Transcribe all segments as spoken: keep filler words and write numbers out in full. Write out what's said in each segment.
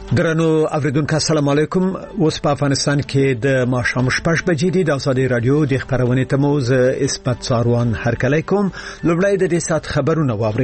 درنو اوریدونکو السلام علیکم. اوس په افغانستان کې د ماښام شپږ بجې دي. د ازادي رادیو د خبرونې تموز اسپت ساروان هرکلی کوم. لومړی د دې سات خبرونه واوري.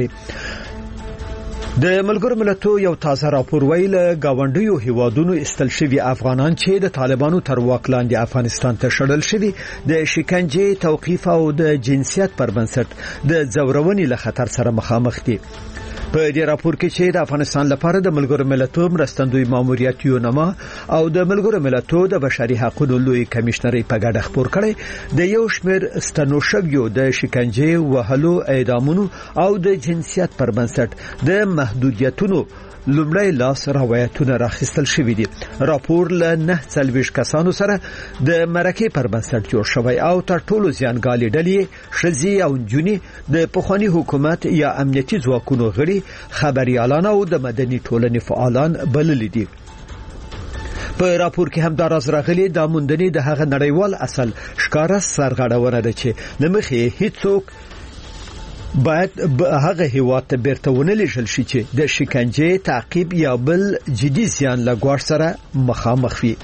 د ملګرو ملتونو یو تازه راپور ویل گاونډیو هیوادونو استل شوی افغانان چې د طالبانو تر واک لاندې افغانستان ته شړل شوی د شکنجې توقیف او د جنسیت پر بنسټ د ځورونې له خطر سره مخامخ دي. په دې راپور کې چې د افغانستان لپاره د ملګرو ملتونو مرستندوی ماموریت یونما او د ملګرو ملتونو د بشري حقوقو لوی کمشنري په ګډه خبر کړي د یو شمېر ستنوشګیو د شکنجې وهلو اعدامونو او د جنسیت پر بنسټ د محدودیتونو لومړی لاس روایتونه راخستل شوې دي. راپور له نه څلويښت کسانو سره د مرکه پر بنسټ جوړ شوی او تر ټولو زیانګالي ډلې شذي او جونی د پخوانی حکومت یا امنیتي ځواکونو غړي خبريالان او د مدني ټولنې فعالان بلل دي. په راپور کې هم دا راز راغلي د موندنې د هغه نړیوال اصل ښکارا سرغړونه ده چې لمخې هیڅوک باید هغه هیواد ته بیرته ونلېږل شي چې د شکنجې تعقیب یا بل جدي زیان له ګواښ سره مخامخ وي.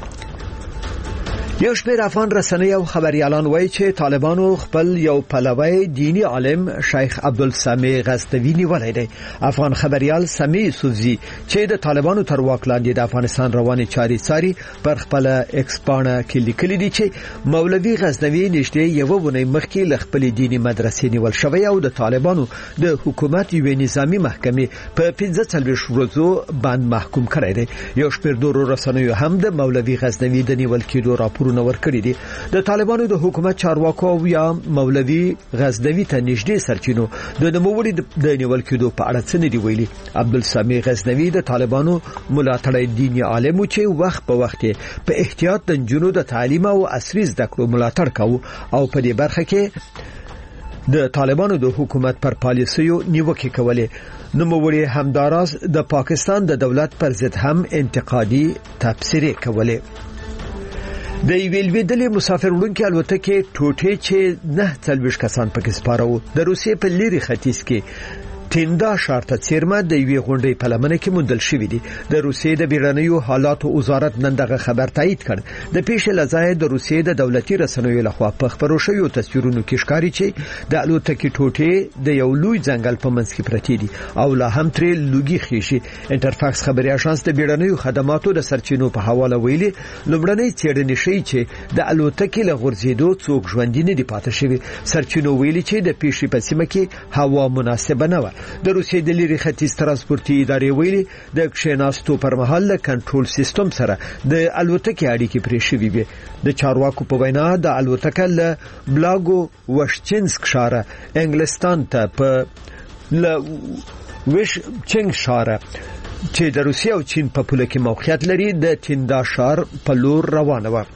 یو شمېر افغان رسنۍ او خبريالان وایي چې طالبانو خپل یو پلوی دینی عالم شیخ عبدالسمیع غزنوی نیولای دی. افغان خبريال سمیع یوسفزي چې د طالبانو تر واک لاندې د افغانستان روانې چارې ساري پر خپل ایکسپانه کې لیکلي دي چې مولوي غزنوی نږدې یو ونی مخکې ل خپل دینی مدرسې نیول شوی او د طالبانو د حکومت یو نظامی محکمې په پنځه څلوېښت ورځو باندې محکوم کړی دی. یو شمېر دورو رسنیو هم د مولوي غزنوی د نیول کېدو راپور نور کړی دي. د طالبانو د حکومت چارواکو یا مولوي غزنوی ته نږدې سرچینو د نوموړي د نیول کېدو په اړه څه نه دی ویلي. عبدالسمیع غزنوی د طالبانو ملاتړی دینی عالم چې وخت په وخت په احتیاط د جنونو د تعلیم او عصري زده کړو ملاتړ کاوه او په دې برخه کې د طالبانو د حکومت پر پالیسیو نیوکه کوله. نوموړي همداراز د پاکستان د دولت پر ضد هم انتقادي تبصره کوله. د ویلوی دلې مسافر وړونکي الوتکې ټوټې چې نه څلويښت کسان پکې سپارو د روسیې په لری ختیځ کې تیندا شارته چیرمه د یوې غونډې په لمنه کې موندل شوې دي. د روسیې د بیړنیو حالاتو وزارت نن دغه خبر تایید کړ. د پیښې لځای د روسیې د دولتي رسنیو لخوا په خبرو شویو تصویرونو کې ښکاري چې د الوتکې ټوټې د یو لوی ځنګل په منځ کې پرتې دي او لا هم ترې لوګي خېشي. انټرفاکس خبري اژانس د بیړنیو خدماتو د سرچینو په حواله ویلي لومړنۍ څېړنې شي چې د الوتکې له غورځېدو څوک ژوندي نه دي پاتې شوي. سرچینو ویلي چې د پیښې په سیمه کې هوا مناسبه نه و. د روسیې د لری ختیځ ترانسپورتي ادارې ویلي د کښیناستو پر مهال له کنټرول سیستم سره د الوتکې اړیکې پرې شوې وي. د چارواکو په وینا د الوتکه له بلاګو وشچنسک ښار انګلستان ته په ل وشچنسک ښار چې د روسیې او چین په پوله کې موقعیت لري د تیندا ښار په لور روانه و.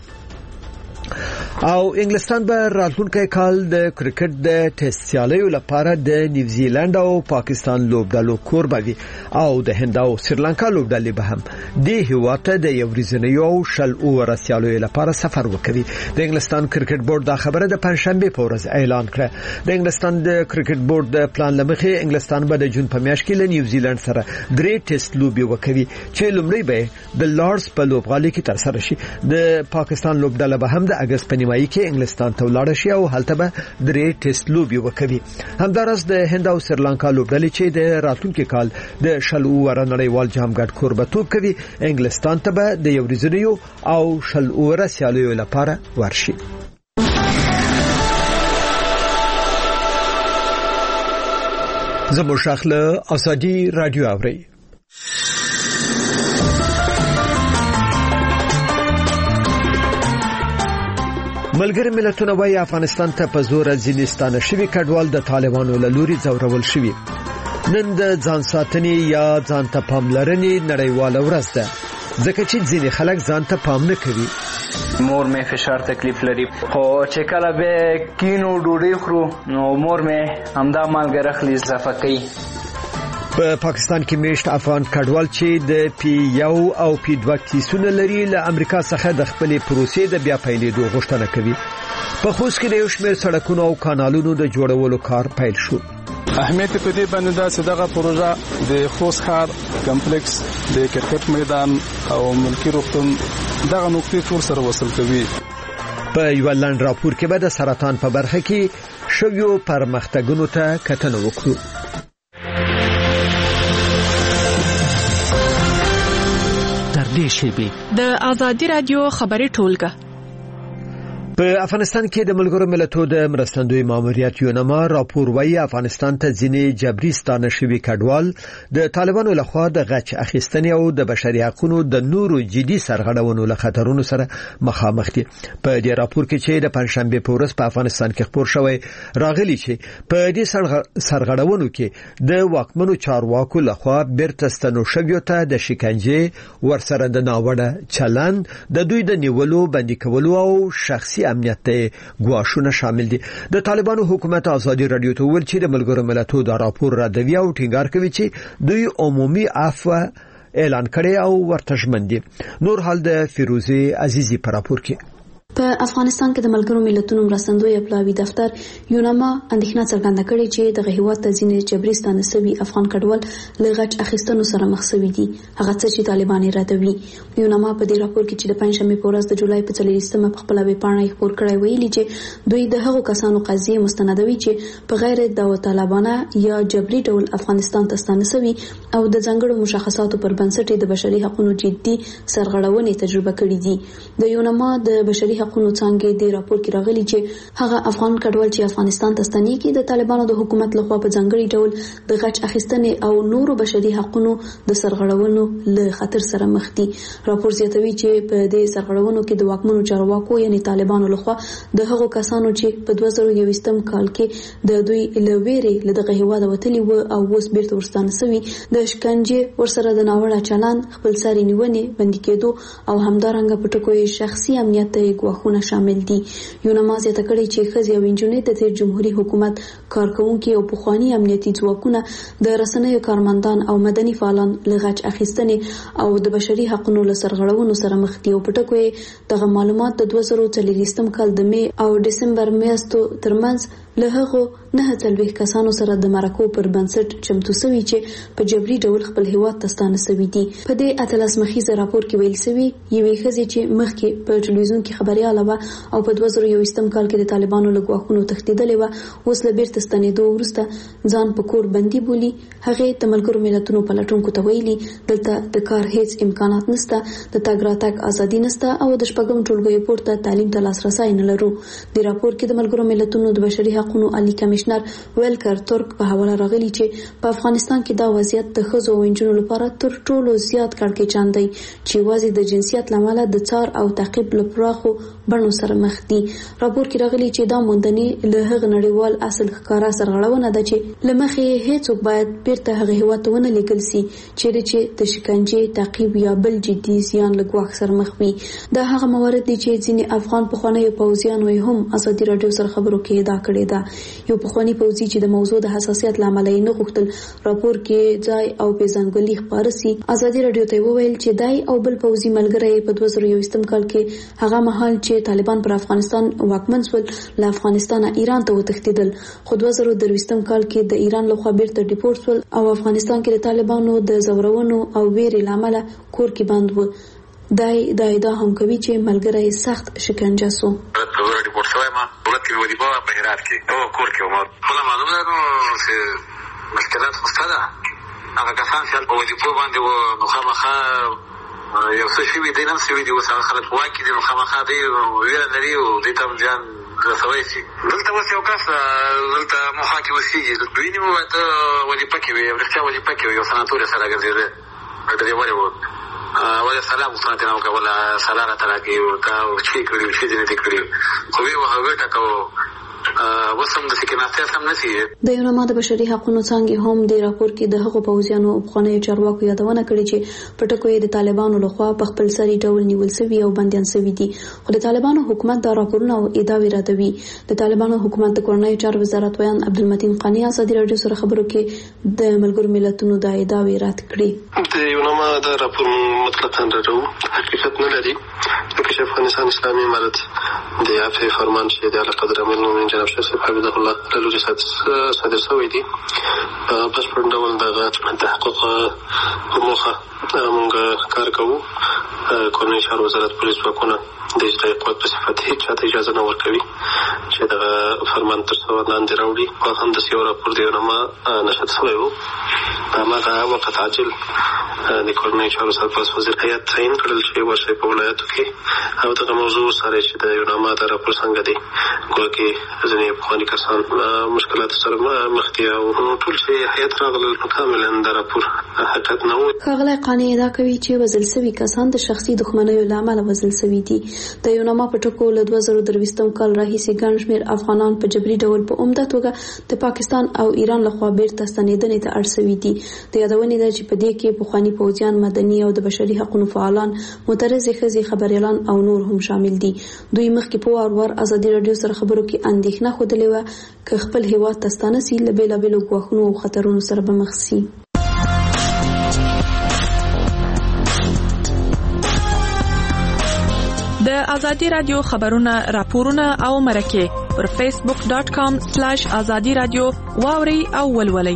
او انګلستان به راتلونکي کال د کرکټ د ټیسټ سیالیو لپاره د نیوزیلند او پاکستان لوبډلو کوربوي او د هند او سریلانکا لوبډلې به هم د هیواته د یو ورځنی او شل اوور سیالیو لپاره سفر وکړي. د انګلستان کرکټ بورډ دا خبره د پنځشنبه په ورځ اعلان کړه. د انګلستان د کرکټ بورډ د پلان لمخې انګلستان به د جون په میاشت کې له نیوزیلند سره درې ټیسټ لوبي وکړي چې لومړی به د لارډز په لوبغالي کې تر سره شي. د پاکستان لوبډله به هم د اگست په نیمایي کې انګلستان ته ولاړ شي او هلته به درې ټیسټ لوبي وکړي. همدارس د هند او سریلانکا لوبډلې چې د راتلونکي کال د شل اوور نړیوال جام ګډ کوربتوب کوي انګلستان ته به د یو ورځنیو او شل اوور سیالیو لپاره ورشي. زموږ شاخله ازادي رادیو اوري. ملګری ملتونه وايي افغانستان ته په زور ځینستانه شوی کډوال د طالبانو له لوري ځورول شوی. نن د ځان ساتنې یا ځان ته پاملرنې نړیواله ورځ ده ځکه چې ځینې خلک ځان ته پام نه کوي. مور مې فشار تکلیف لري خو چې کله به کینو ډوډۍ خورو نو مور مې همدا مالګه اخلي اضافه کوي. په پاکستان کې میشت افغان کډوال چې د پی یو او پی دوه کیسونه لري له امریکا څخه د خپل پروسې د بیا پیلېدو غوښتنه کوي. په خوست کې د یو شمېر سړکونو او کانالونو د جوړولو کار پیل شو. اهمیت په دې باندې دا چې دغه پروژه د خوست ښار کمپلیکس د کرکټ میدان او ملکی روغتون دغه نقطې ټول سره وصل کوي. په یو لاند راپور کې به د سرطان په برخه کې شویو پرمختګونو ته کتنه وکړو. د آزادی رادیو خبري ټولګه. په افغانستان کې د ملګرو ملتونو د مرستندوی ماموریت یونما راپور وايي افغانستان ته ځینې جبري ستانه شوي کډوال د طالبانو لخوا د غچ اخیستنې او د بشري حقوقو د نورو جدي سرغړونو له خطرونو سره مخامخ دي. په دې راپور کې چې د پنځشنبه په ورځ په افغانستان کې خبر شوی راغلی چې په دې سرغړونو کې د واکمنو چارواکو لخوا بیرته ستنو شویو ته د شکنجه ورسره د ناوړه چلند د دوی د نیولو بندي کولو او شخصي امنیت ته ګواښونه شامل دي. د طالبانو حکومت آزادي رادیو ته ویل چې د ملګرو ملتونو دا راپور ردوي او ټینګار کوي چې دوی عمومي عفو اعلان کړي او ورته ژمن دي. نور حال د فیروزي عزیزی په راپور کې. په افغانستان کې د ملګرو ملتونو مرستندوی اپلاوی دفتر یونما اندېښنه څرګنده کړې چې د هیواد ته ځینې جبري ستانه شوي افغان کډوال له غچ اخیستنو سره مخ شوي دي. هغه څه چې طالبان یې ردوي. یونما په دې راپور کې چې د پنځشنبه په ورځ د جولای په څلوېښتمه په خپل ویب پاڼه خبر کړی ویلي چې دوی د هغو کسانو قضیه مستندوي چې په غیر داوطلبانه یا جبري ډول افغانستان ته ستانه شوي او د ځانګړو مشخصاتو پر بنسټ د بشري حقوقو جدي سرغړونې تجربه کړې دي. د یونما د بشري حقوقو څنګه د راپور کې راغلي چې هغه افغان کډوال چې افغانستان ته ستنېږي د طالبانو د حکومت لخوا په ځانګړي ډول د غچ اخیستنې او نورو بشري حقوقو د سرغړونو له خطر سره مخ دي. راپور زیاتوي چې په دې سرغړونو کې د واکمنو چارواکو یعنی طالبانو لخوا د هغو کسانو چې په دوه زره یوویشتم کال کې د دوی لويري له دغه هیواد وتلي و او اوس بیرته ورستانه شوي د شکنجه ورسره د ناوړه چلند خپلسري نیونې بندي کېدو او همدارنګه په ټکو شخصي امنیت ته ګواښونه شامل دي. یونما زیاته کړې چې ښځې او نجونې د تیر جمهوریت حکومت کارکونکو او پخوانی امنیتي ځواکونه د رسنیو کارمندان او مدني فعالان له غچ اخیستنې او د بشري حقوقو له سرغړونو سره مخ دي. او په ټکو دغه معلومات د دوه زره څلوېښتم کال د می او دسمبر میاشتو ترمنځ له هغه نه څلوېښت کسانو سره د مرکو پر بنسټ چمتو شوي چې په جبري ډول خپل هیواد ته ستانه شوي دي. په دې اتلس مخیزه راپور کې ویل شوی یوې ښځې چې مخکې په ټلویزیون کې خبرياله و او په دوه زره یوویشتم کال کې د طالبانو له ګواښونو تښتېدلې و اوس له بیرته ستنېدو وروسته ځان په کور بندي بولي. هغه د ملګرو ملتونو پلټونکو ته ویلي دلته د کار هیڅ امکانات نشته، د تګ راتګ ازادي نشته او د شپږم ټولګي پورته تعلیم ته لاسرسي نه لرو. د راپور کې د ملګرو ملتونو د بشري حقوقو عالی کمشنر ویلکر ترک په حواله راغلی چې په افغانستان کې دا وضعیت د ښځو او نجونو لپاره تر ټولو زیات کړکېچن دی چې وازي د جنسیت لامل د څار او تعقیب لپاره خو بڼو سره مخ دي. راپور کې راغلی چې دا موندنې له هغه نړیوال اصل ښکارا سرغړونه ده چې لمخې هیڅوک باید بیرته هغه هیواد ته ونه لیږل شي چیرې چې د شکنجې تعقیب یا بل جدي زیان له ګواښ سره مخ وي. دا هغه موارد دي چې ځینې افغان پخوانیو پوځیانو هم ازادي رادیو سره خبرو کې ادا کړې ده. یو پخوانی پوځي چې د موضوع د حساسیت لامل یې نه غوښتل راپور کې ځای او پیژنګلي خبره سي ازادي رادیو ته وویل چې دای او بل پوځي ملګری په دوه زره یوویشتم کال کې هغه مهال چې طالبان پر افغانستان واکمن شول له افغانستان ایران ته وتښتیدل خو دوه زره درویشتم کال کې د ایران لخوا بیرته ډیپورت شول او افغانستان کې د طالبانو د زورونو او ویرې لامل کور کې بند و. دای دای دا هم کوي چې ملګری سخت شکنجه سو. ډیپورت شوی ما دولت کې وظیفه په هرات کې او کور کې عمر خپل معلومه ده نو چې مشکلات خوسته ده هغه کسان چې په وظیفه باندې و نو خامخا یو څه شي دي نن څه دي وسه خلک واکې دي نو خامخا دی ویره لري او دې ته ځان رسوي شي. دلته اوس یو کس دلته مخاکې وسیږي دوی نیمه ته وظیفه کې وي ورته وظیفه کې یو سناتور سره ګرځي ده دې وره و ولا سلام وصلت انا ولا سلامه تراكي وتا وشي كري شي دي کړی خو وی وهغه ټکو وسم د سکیناسته سم نسی. د یونما د بشري حقوقو څنګه هم د راپور کې د هغو پوځیانو او خانه چارواکو یادونه کړې چې پټکوې د طالبانو لخوا په خپل سری ډول نیول شوی او بندیان شوی دي. خو د طالبانو حکومت دا راپورونه او ادعاوې راټوي. د طالبانو حکومت د کورنۍ چارو وزارت ویان عبدالمتین قانی ازادي رادیو سره خبرو کې د ملګرو ملتونو د ادعاوې رات کړې. د یونما د راپور مطلقاً راټو حقیقت نه لري چې افغانستان اسلامي امارت د عفو فرمان چې د اعلی قدر امیر المؤمنین جناب شیخ صاحب حفظه الله له لوري صادر شوی دی په بشپړ ډول دغه تحقق په موخه موږ کار کوو. کورنۍ چارو وزارت پولیس ځواکونه د اجرایي قوت په صفت هیڅ چاته اجازه نه ورکوي چې دغه فرمان تر څو لاندې راوړي. خو هم د یو راپور دی نامه نشر شوی و. په هماغه وخت عاجل د کورنۍ چارو سرپرست وزیر هیات تعیین کړل چې ورشي په ولایتو کې او دغه موضوع سره چې د یو نامه د راپور څنګه دی ګویا کې ځینې پخواني کسان مشکلاتو سره مخ دي او ټول چې هیات راغلل کاملا د راپور حقیقت نه و. ښاغلی قانع ادعا کوي چې وژل شوي کسان د شخصي دښمنیو له امله وژل شوي دي. د یو نامه په ټکو له دوه زره درویشتم کال راهیسې ګڼ شمېر افغانان په جبري ډول په عمده توګه د پاکستان او ایران لخوا بیرته ستنېدنې ته اړ شوي دي. د یادونې ده چې په دې کې پخواني پوځیان، مدني او د بشري حقوقو فعالان، معترضې ښځې، خبریالان او نور هم شامل دي. دوی مخکې په وار وار ازادي راډیو سره خبرو کې اندېښنه ښودلې وه که خپل هېواد ته ستانه سي له بېلابېلو ګواښونو او خطرونو سره به مخ سي. د ازادي راډیو خبرونه، راپورونه او مرکې پر فیسبوک ډاټ کام سلاش ازادي راډیو واوري او ولولئ.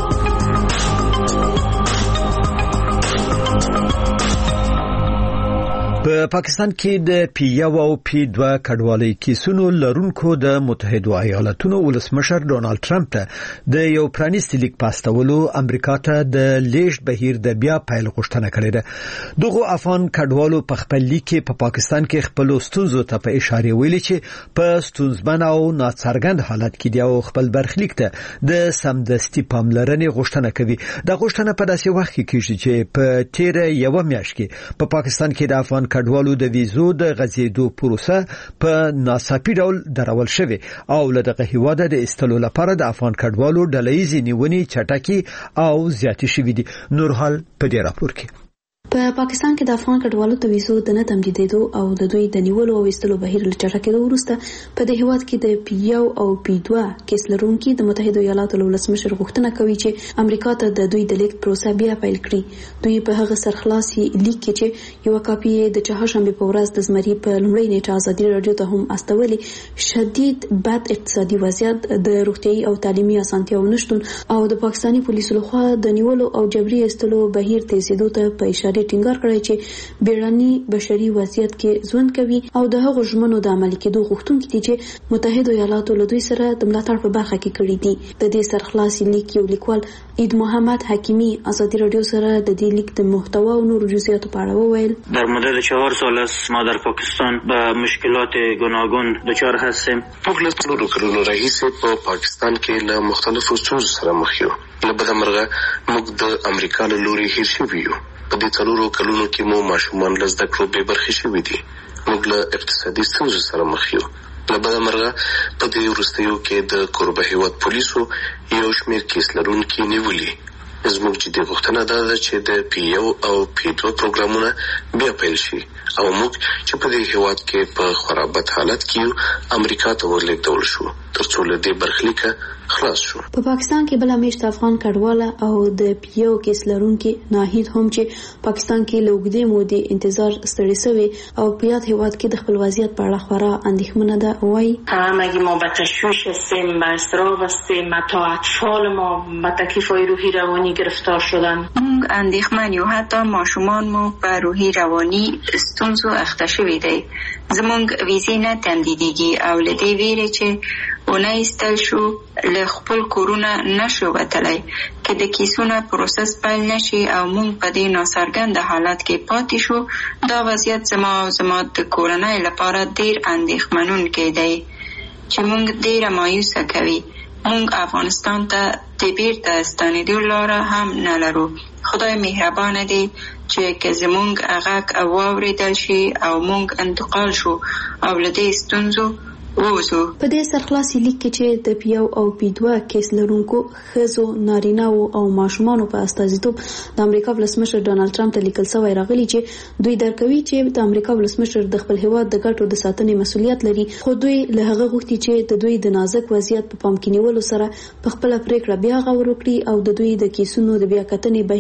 په پاکستان کې د پی یو او پی دوه کډوالۍ کیسونو لرونکو د متحده ایالاتونو ولسمشر ډونالد ټرمپ ته د یو پرانیستي لیک پاستولو امریکا ته د لیږد بهیر د بیا پیل غوښتنه کړې ده. دغه افغان کډوالو په خپل لیک کې په پاکستان کې خپل ستونزو ته په اشاره ویلي چې په ستونزمن او ناڅرګند حالت کې دی او خپل برخلیک ته د سمدستي پاملرنې غوښتنه کوي. د غوښتنه په داسې وخت کې کیږي چې په تیر یو میاشت کې په پاکستان کې د افغان کډوالو د ویزو د غځېدو پروسه په ناڅاپي ډول درول شوې او له دغه هیواده د ایستلو لپاره د افغان کډوالو ډلهییزې نیونې چټکې او زیاتې شوې دي. نورحال په دې راپور کې په پاکستان کې د افغان کډوالو ته ویزو د نه تمدیدېدو او د دوی د نیولو او ایستلو بهیر له چټکېدو وروسته په دې هیواد کې د پی یو او پی دوه کیس لرونکي د متحده ایالاتو له ولسمشر غوښتنه کوي چې امریکا ته د دوی د لیږد پروسه بیا پیل کړي. دوی په هغه سرخلاصي لیک کې چې یو کاپي د چهارشنبې په ورځ د زمري په لومړۍ نیټه ازادي راډیو ته هم استولې شدید بد اقتصادي وضعیت، د روغتیايي او تعلیمي اسانتیاو نشتون او د پاکستاني پولیسو لخوا د نیولو او جبري ایستلو بهیر تیزیدو ته په اشاره ټینګار کړی چې بیړني بشري وضعیت کې ژوند کوي او د هغو ژمنو د عملي کېدو غوښتونکي دي چې متحده ایالاتو له دوی سره د ملاتړ په برخه کې کړي دي. د دې سرخلاصي لیک یو لیکوال عید محمد حکیمی ازادي راډیو سره د دې لیک د محتوا او نورو جزئیاتو په اړه وویل. در مدت چهار سال است ما در پاکستان به مشکلات گوناگون دچار هستیم. موږ له څلورو کلونو راهیسې په پاکستان کې له مختلفو ستونزو سره مخ یو. له بده مرغه موږ د امریکا له لوري هیر شوي یو. په دې څلورو کلونو کې مو ماشومان له زده کړو بې برخې شوي دي. موږ له اقتصادي ستونزو سره مخ یو. له بده مرغه په دې وروستیو کې د کوربه هیواد پولیسو یو شمېر کیس لرونکي نیولي. زموږ جدي غوښتنه دا ده چې د پی یو او پی دوه پروګرامونه بیا پیل شي او موږ چې په دې هیواد کې په خورا بد حالت کې یو امریکا ته ورلېږدول شو تر څو له دې برخلیکه خلاص شو. په پاکستان کې بل میشت افغان کډواله او د پی یو کیس لرونکي ناهید هم چې پاکستان کې له اوږدې مودې انتظار ستړي شوي او په یاد هیواد کې د خپل وضعیت په اړه خورا اندېښمنه ده. وایي همگی ما به تشویش هستیم، به اضطراب هستیم، حتی اطفال ما به تکلیف‌های روحی روانی گرفتار شدن. موږ اندېښمن یو، حتی ماشومان مو په روحي رواني ستونزو اخته شوي دي. زموږ ویزې نه تمدیدېږي او له دې ویرې چې ونه ایستل شو له خپل کورونه نشو وتلی که د کیسونه پروسس پیل نشي او موږ په دې ناڅرګند حالت کې پاتې شو. دا وضعیت زما او زما د کورنۍ لپاره ډیر اندېښمنونکی دی چې موږ ډیره مایوسه کوي. موږ افغانستان ته د بیرته ستنېدو لاره هم نه لرو. خدای مهربانه دی چې که زموږ غږ واورېدل شي او موږ انتقال شو او له دې ستونزو ووځو. په دې سرخلاصي لیک کې چې د پی یو او پی دوه کیس لرونکو ښځو، نارینه‌و او ماشومانو په استازیتوب د امریکا ولسمشر ډونالد ټرمپ ته لیکل شوی راغلی چې دوی درک کوي چې د امریکا ولسمشر د خپل هیواد د ګټو د ساتنې مسؤلیت لري، خو دوی له هغه غوښتي چې د دوی د نازک وضعیت په پام کې نیولو سره په خپله پریکړه بیا غور وکړي او د دوی د کیسونو د بیا کتنې بهیر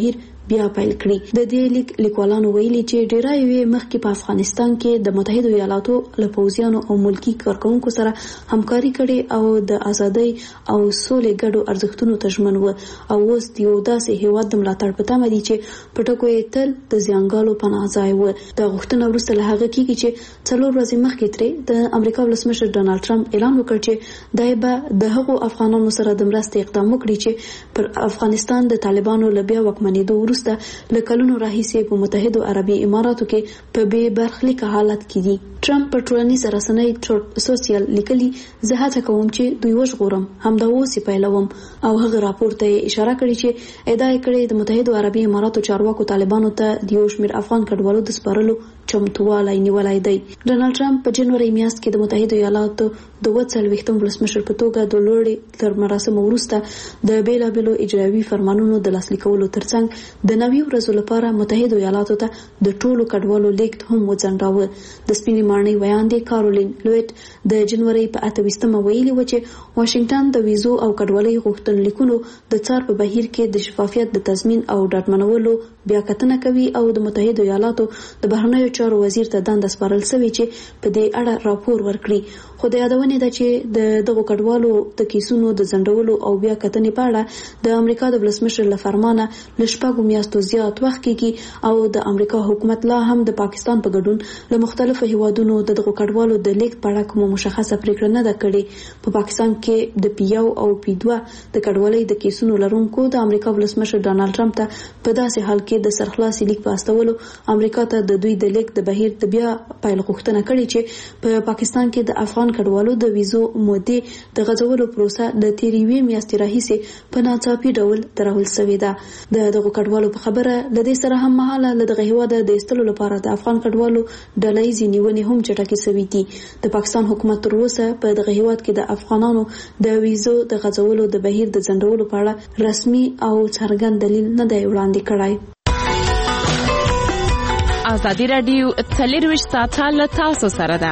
بیا پیل کړي. د دې لیک لیکوالانو ویلي چې ډیری یې مخکې په افغانستان کې د متحده ایالاتو له پوځیانو او ملکی کارکونکو سره همکاري کړې او د ازادۍ او سولې ګډو ارزښتونو ته ژمن و او اوس یو داسې هیواد د ملاتړ په تمه دي چې په ټکو یې تل د زیانګالو پناه ځای و. د غوښتنه وروسته له هغه کېږي چې څلور ورځې مخکې ترې د امریکا ولسمشر ډانلډ ټرمپ اعلان وکړ چې دای به د هغو افغانانو سره د مرستې اقدام وکړي چې پر افغانستان د طالبانو له بیا واکمنېدو وروسته له کلونو راهیسې په متحده عربي اماراتو کې په بې برخلیکه حالت کې دي. ټرمپ په ټولنیزه رسنۍ ټروت سوشل لیکلي زه هڅه کوم چې دوی وژغورم همدا اوس یې پیلوم او هغه راپور ته اشاره کړې چې ادعا یې کړې د متحده عربي اماراتو چارواکو طالبانو ته د یو شمېر افغان کډوالو د سپارلو چمتووالی نیولی دی. ډانلډ ټرمپ په جنوري میاشت کې د متحده ایالاتو د اووه څلوېښتم ولسمشر په توګه د لوړې تر مراسمو وروسته د بیلابیلو اجرایوي فرمانونو د لاسلیک کولو ترڅنګ د نوي ورځو لپاره متحده ایالاتو ته د ټولو کډوالو لیږد هم وځنډاوه. د سپینې ماڼۍ ویاندې کارولین لویټ د جنوري په اته ویشتمه ویلي و چې واشنگټن د ویزو او کډوالۍ غوښتنلیکونو د څار په بهیر کې د شفافیت د تضمین او ډاډمنولو بیا کتنه کوي او د متحده ایالاتو د بهرنیو چارو وزیر ته دنده سپارل شوې چې په دې اړه راپور ورکړي. خو د یادونې ده چې د دغو کډوالو د کیسونو د ځنډولو او بیا کتنې په اړه د امریکا د ولسمشر له فرمانه له شپږو میاشتو زیات وخت کېږي او د امریکا حکومت لا هم د پاکستان په ګډون له مختلفو هیوادونو د دغو کډوالو د لیږد په اړه کومه مشخصه پریکړه نه ده کړې. په پاکستان کې د پی یو او پی دوه د کډوالۍ د کیسونو لرونکو د امریکا ولسمشر ډانلډ ټرمپ ته په داسې حال کې د سرخلاصي لیک په استولو امریکا ته د دوی د لیک د بهیر د بیا پیل غوښتنه کړې چې په پاکستان کې د افغان کډوالو د ویزو مودې د غځولو پروسه د تیرې یوې میاشتې راهیسې په ناڅاپي ډول درول شوې ده. د دغو کډوالو په خبره له دې سره هم مهاله له دغه هیواده د ایستلو لپاره د افغان کډوالو ډلهییزې نیونې هم چټکې شوې دي. د پاکستان حکومت تر اوسه په دغه هیواد کې د افغانانو د ویزو د غځولو د بهیر د ځنډولو په اړه رسمي او څرګند دلیل نه دی وړاندې کړی. ازادي راډیو څلرویشت ساعته له تاسو سره ده.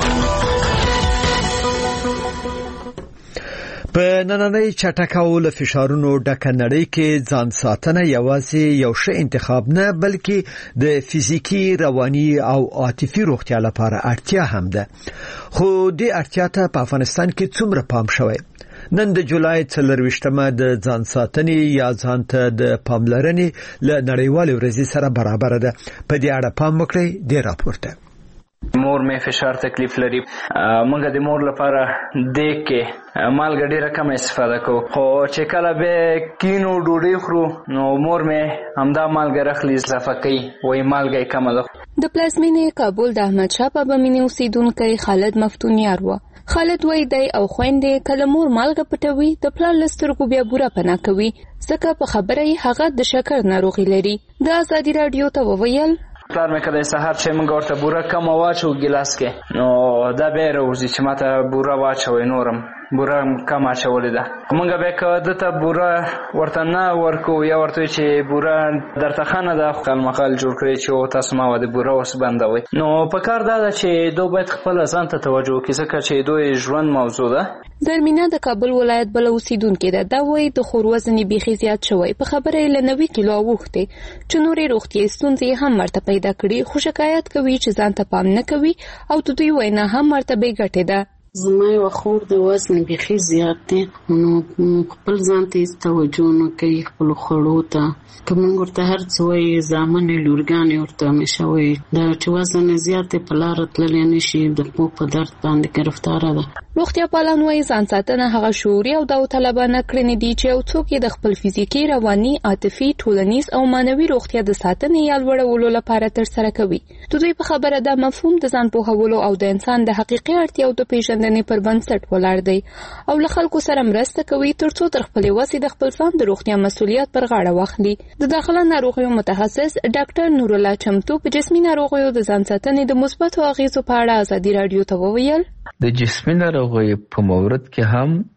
په نننۍ چټک او له فشارونو ډکه نړۍ کې ځان ساتنه یوازې یو ښه انتخاب نه بلکې د فزیکی، رواني او عاطفي روغتیا لپاره اړتیا هم ده. خو دې اړتیا ته په افغانستان کې څومره پام شوی؟ نن د جولای څلرویشتمه د ځان ساتنې یا ځان ته د پاملرنې له نړیوالې ورځې سره برابر ده. په دې اړه پام وکړئ د راپور ته. مور مې فشار تکلیف لري. موږ د مور لپاره دیګ کې مالګه ډیره کم استفاده کوو، خو چې کله به کینو ډوډۍ خورو نو مور مې همدا مالګه رخلی اضافه کوي، وایي مالګه کمه ده. د پلازمینې کابل د احمد شاه بابا مینې اوسیدونکی خالد مفتون یار و. خالد وایي دی او خویندې کله مور مالګه پټوي د پلار له سترګو بیا بوره پناه کوي ځکه په خبره یې هغه د شکر ناروغي لري. د ازادي راډیو ته وویل پلار مې کله سهار چې موږ ورته بوره کمه واچو ګیلاس کې نو دا به راوځي چې ماته بوره واچوي، نورم بوره کم اچولې ده. موږ به که دته بوره ورته نه ورکو یا ورته چې بوره درته خانه ده خپل مخال جوړ کړی چې تاسو ما ود بوره وس بندوي، نو په کار دا چې دوی باید خپل ځان ته توجه وکړي ځکه چې دوی ژوند موضوع ده. زرمینه د کابل ولایت بل اوسیدونکې ده. دا وایي د خور وزن یې بیخي زیات شوی، په خبره یې له نوي کیلو اوښتې چې نورې روغتیایي ستونزې هم ورته پیدا کړي، خو شکایت کوي چې ځان ته پام نه کوي او د دوی وینا هم ورته بې ګټې ده. زما یو خور د وزن بیخي زیات دی، نو خپل ځان ته هیڅ توجه نه کوي، خپلو خوړو ته که موږ ورته هر څه وایي زامنې لورګانې ورته همیشه وایي دا چې وزن یې زیات دی په لاره تللی نه شي، د پو په درد باندې ګرفتاره ده. روغتیا پالان وایي ځان ساتنه هغه شعوري او داوطلبانه کړنې دي چې یو څوک یې د خپل فزیکي، رواني، عاطفي، ټولنیز او معنوي روغتیا د ساتنې یا لوړولو لپاره ترسره کوي. د دوی په خبره دا مفهوم د ځان پوهولو او د انسان د حقیقي اړتیاو د پیژندنې پر بنسټ ولاړ دی او له خلکو سره مرسته کوي ترڅو تر خپلې وسې د خپل ځان د روغتیا مسؤلیت پر غاړه واخلي. د داخله ناروغیو متخصص ډاکټر نور الله چمتو په جسمي ناروغیو د ځان ساتنې د مثبتو اغېزو په اړه ازادي راډیو ته وویل د جسمي ناروغیو په مورد کې هم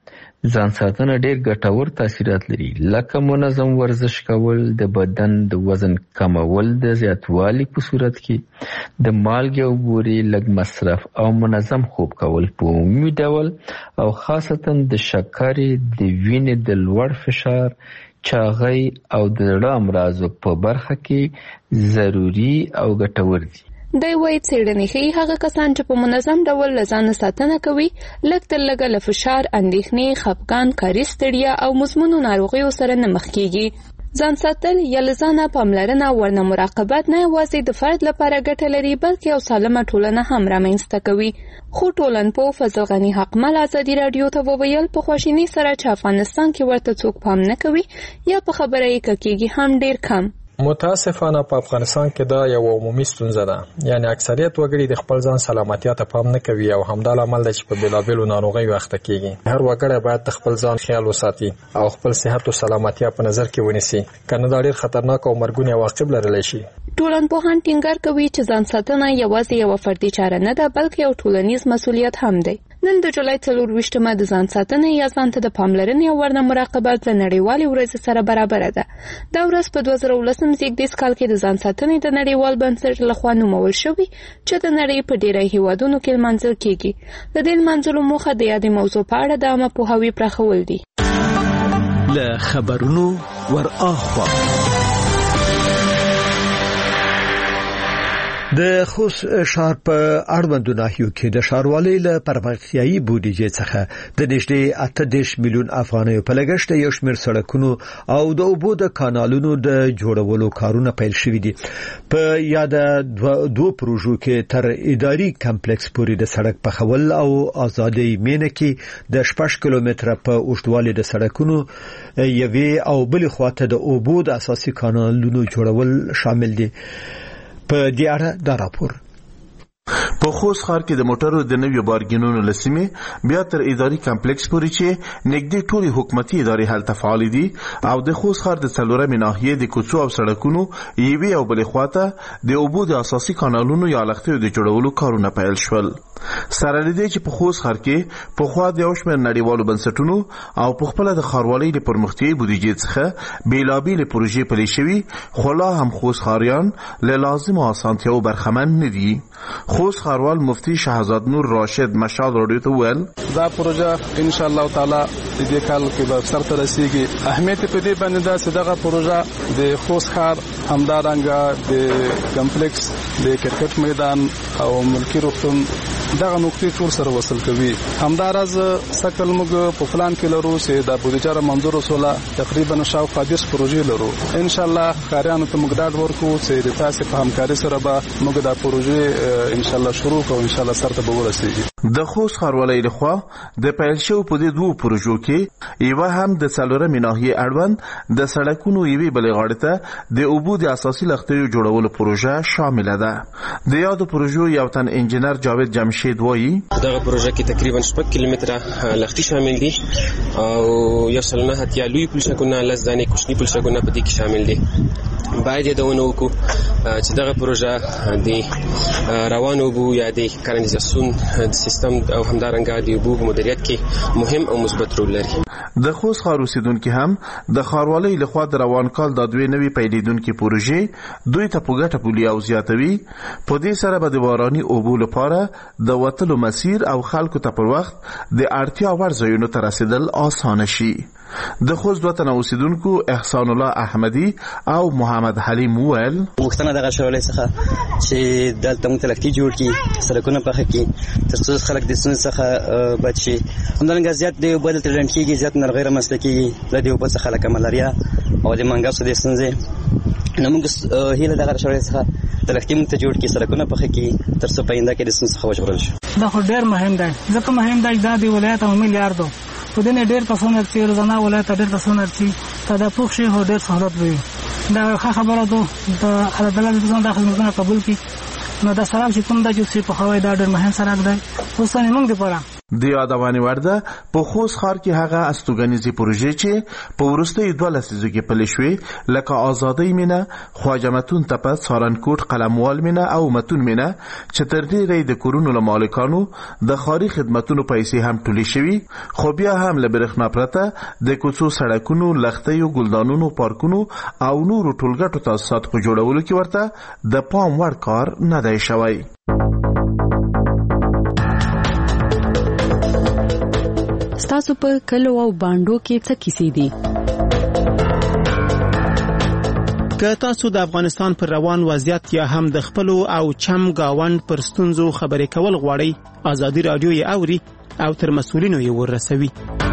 ځان ساتنه ډېر ګټور تاثیرات لري، لکه منظم ورزش کول، د بدن د وزن کمول د زیاتوالي په صورت کې، د مالګې او بورې لږ مصرف او منظم خوب کول په عمومي ډول، او خاصتا د شکرې، د وینې د لوړ فشار، چاغۍ او د زړه امراضو په برخه کې ضروري او ګټور دي. دی وايي څېړنې ښیي هغه کسان چې په منظم ډول له ځانه ساتنه کوي لږ تر لږه له فشار، اندېښنې، خفګان، کاري ستړیا او مزمنو ناروغیو سره نه مخ کېږي. ځان ساتل یا له ځانه پاملرنه او ورنه مراقبت نه یوازې د فرد لپاره ګټه لري بلکې یو سالمه ټولنه هم رامنځته کوي. خو ټولنپوه فضل غني حقمل ازادي راډیو ته وویل په خواشینۍ سره چې افغانستان کې ورته څوک پام نه کوي یا په خبره یې ککېږي هم ډېر کم. متاسفانه په افغانستان کې دا یو عمومي ستونزه ده، یعنی اکثریت وګړي د خپل ځان سلامتیا ته پام نه کوي او همدا لامل دی چې په بېلابېلو ناروغیو اخته کېږي. هر وګړی باید د خپل ځان خیال وساتي او خپل صحت او سلامتیا په نظر کې ونیسي، کنه دا ډېر خطرناک او مرګونی عواقب لرلی شي. ټولنپوهان ټینګار کوي چې ځان ساتنه یوازې یوه فردي چاره نه ده بلکې یو ټولنیز مسؤلیت هم دی. نن د جولای څلور ویشتمه د ځان ساتنې یا ځان ته د پاملرنې او ورنه مراقبت له نړیوالې ورځې سره برابره ده. دا ورځ په دوه زره ولسم زیږدیز کال کې د ځان ساتنې د نړیوال بنسټ لخوا نومول شوې چې د نړۍ په ډېری هیوادونو کې لمانځل کېږي. د دې لمانځلو موخه د یادې موضوع په اړه د عامه پوهاوي پراخول دي. له خبرونو ور اخوا د خوست ښار په اړوندو ناحیو کې د ښاروالۍ له پرمختیایي بودیجې څخه د نږدې اته دېرش میلیون افغانیو په لګښت یو شمېر سړکونو او د اوبو د کانالونو د جوړولو کارونه پیل شوي دي. په یاده دوه پروژو کې تر اداري کمپلیکس پورې د سړک پخول او آزادۍ مینه کې د شپږ کیلومتره په اوږدوالي د سړکونو یوې او بلې خواته د اوبو د اساسي کانالونو جوړول شامل دي. په دې اړه دا راپور. په خوست ښار کې د موټرو د نویو بارګینونو لسیمه بیا تر اداري کمپلیکس پورې چې نږدې ټولې حکومتي ادارې هلته فعال دي او د خوست ښار د څلورمې ناحیې د کوڅو او سړکونو یوې او بلې خواته د اوبو د اساسي کانالونو یا لښتیو د جوړولو کارونه پیل شول. سره لدې چې په خوست ښار کې په خوا د یو شمېر نړیوالو بنسټونو او په خپله د ښاروالۍ د پرمختیایي بودیجې څخه بېلابېلې پروژې پلې شوي، خو لا هم خوست ښاریان له لازمو اسانتیاوو برخمن نه دي. خوست ښاروال مفتي شهزاد نور راشد مشال راډیو ته وویل دا پروژه ان شاء الله تعالی د دې کال کې به سرته رسیږي. اهمیت په دې باندې دا چې دغه پروژه د خوست ښار همدارنګه د کمپلیکس د کرکټ میدان او ملکی روغتون دغه نقطې ټول سره وصل کوي. همداراز سکل موږ په پلان کې لرو چې د بودیجه منظور وسوله تقریبا شاوخوا دېرش پروژې لرو. ان شاء الله ښاریانو ته موږ ډاډ ورکوو چې د تاسو په همکاري سره به موږ دا پروژې ان شاء الله شروع کوو، ان شاء الله سرته به ورسیږي. د خوست ښاروالۍ لخوا د پیل شوو په دې دوو پروژو کې یوه هم د څلورمې ناحیې اړوند د سړکونو یوې بلې غاړې ته د اوبو د اساسي لښتیو جوړولو پروژه شامله ده. د یادو پروژو یو تن انجینر جاوید جمشید وایي دغه پروژه کې تقریبا شپږ کیلومتره لښتي شامل دي او یو سل نه اتیا لوی پلچکونه، لس دانې کوچني پلچکونه په دې کې شامل دي. باید یادونه وکړو چې دغه پروژه د روانو اوبو یا د کانالیزاسیون د سیستم او همدارنګه د اوبو مدیریت کې مهم او مثبت رول لري. د خوست ښار اوسیدونکي هم د ښاروالۍ لخوا د روان کال د دوې نوې پیلېدونکې پروژې دوی ته په ګټه بولي او زیاتوي. په دې سره به د باراني اوبو لپاره د وتلو مسیر او خلکو ته پر وخت د اړتیا وړ ځایونو ته رسیدل اسانه شي. د خوست دوه تنه اوسیدونکو احسان الله احمدي او محمد حلیم وویل غوښتنه دغه ښاروالۍ څخه چې دلته موږ ته لښتي جوړ کړي، سړکونه پاخه کړي تر څو خلک د ستونزو څخه بچ شي. همدارنګه زیات د اوبو دلته ډنډ کېږي، زیات ناروغۍ رامنځته کېږي له دې اوبو څخه لکه ملاریا او د منګسو د ستونزې. نو موږ هیله دغه ښاروالۍ څخه د لښتي موږ ته جوړ کړي، سړکونه پاخه کړي تر څو په آینده کې د ستونزو څخه وژغورل شي. دا خو ډېر مهم دی ځکه مهم دی دا د ولایت او میلیارډو په دې نه ډېر کسونه چې روزانه ولایت ډېر کسونه چې دا پوښ شي هو ډېر سہولت وي. دا ښه خبره ده د الله تعالی د ځان داخل مزنه قبول کړي. نو دا سړک چې کوم دا چې په خوای دا ډېر مهم سړک دی اوس نه موږ لپاره د یادونې وړ ده په خوست ښار کې هغه استوګنیزې پروژې چې په وروستیو دوه لسیزو کې پلې شوې لکه ازادۍ مینه، خواجه متون تپه، سالنګکوټ، قلموال مینه او متون مینه چې تر ډېره د کورونو له مالکانو د ښاري خدمتونو پیسې هم ټولې شوي، خو بیا هم له برېښنا پرته د کوڅو، سړکونو، لښتیو، ګلدانونو، پارکونو او نورو ټولګټو تاسیساتو په جوړولو کې ورته د پام وړ کار نه دی شوی. ستاسو په کلو او بانډو کې څه کیسې دي؟ که تاسو د افغانستان پر روان وضعیت یا هم د خپلو او چم گاوند پر ستونزو خبرې کول غواړئ، ازادي رادیو یې اوري او تر مسؤلینو یې ورسوي.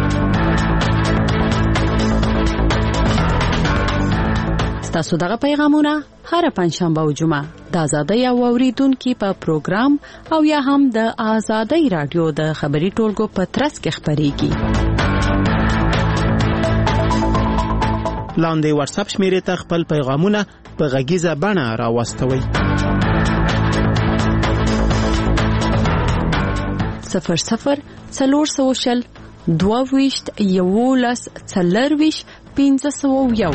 تاسو دغه پیغامونه هر پنځشنبه او جمعه د ازادۍ او اوریدونکو په پروګرام او یا هم د ازادۍ رادیو د خبري ټولګو په ترڅ کې خبريږي. لاندې واتس اپ شمیرې ته خپل پیغامونه په غږیزه بڼه راوستوئ. صفر صفر څلور سوه شل دوه ویشت یولس څلرویشت پنځه سوه یو.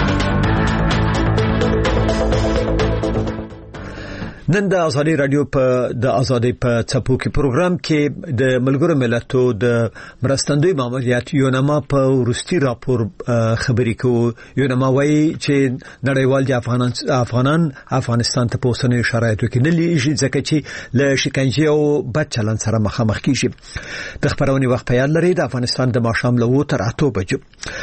نن د ازادي رادیو په د ازادي په څپو کې پروګرام کې د ملګرو ملتونو د مرستندوی ماموریت یونما په ورستي راپور خبرې کوي. یونما وایي چې نړیوال د افغانان افغانان افغانستان ته په اوسنیو شرایطو کې نه لیږي ځکه چې له شکنجې او بد چلند سره مخامخ کیږي. د خبرونې وخت په یاد لري د افغانستان د ماښام له اوه تر اته بجو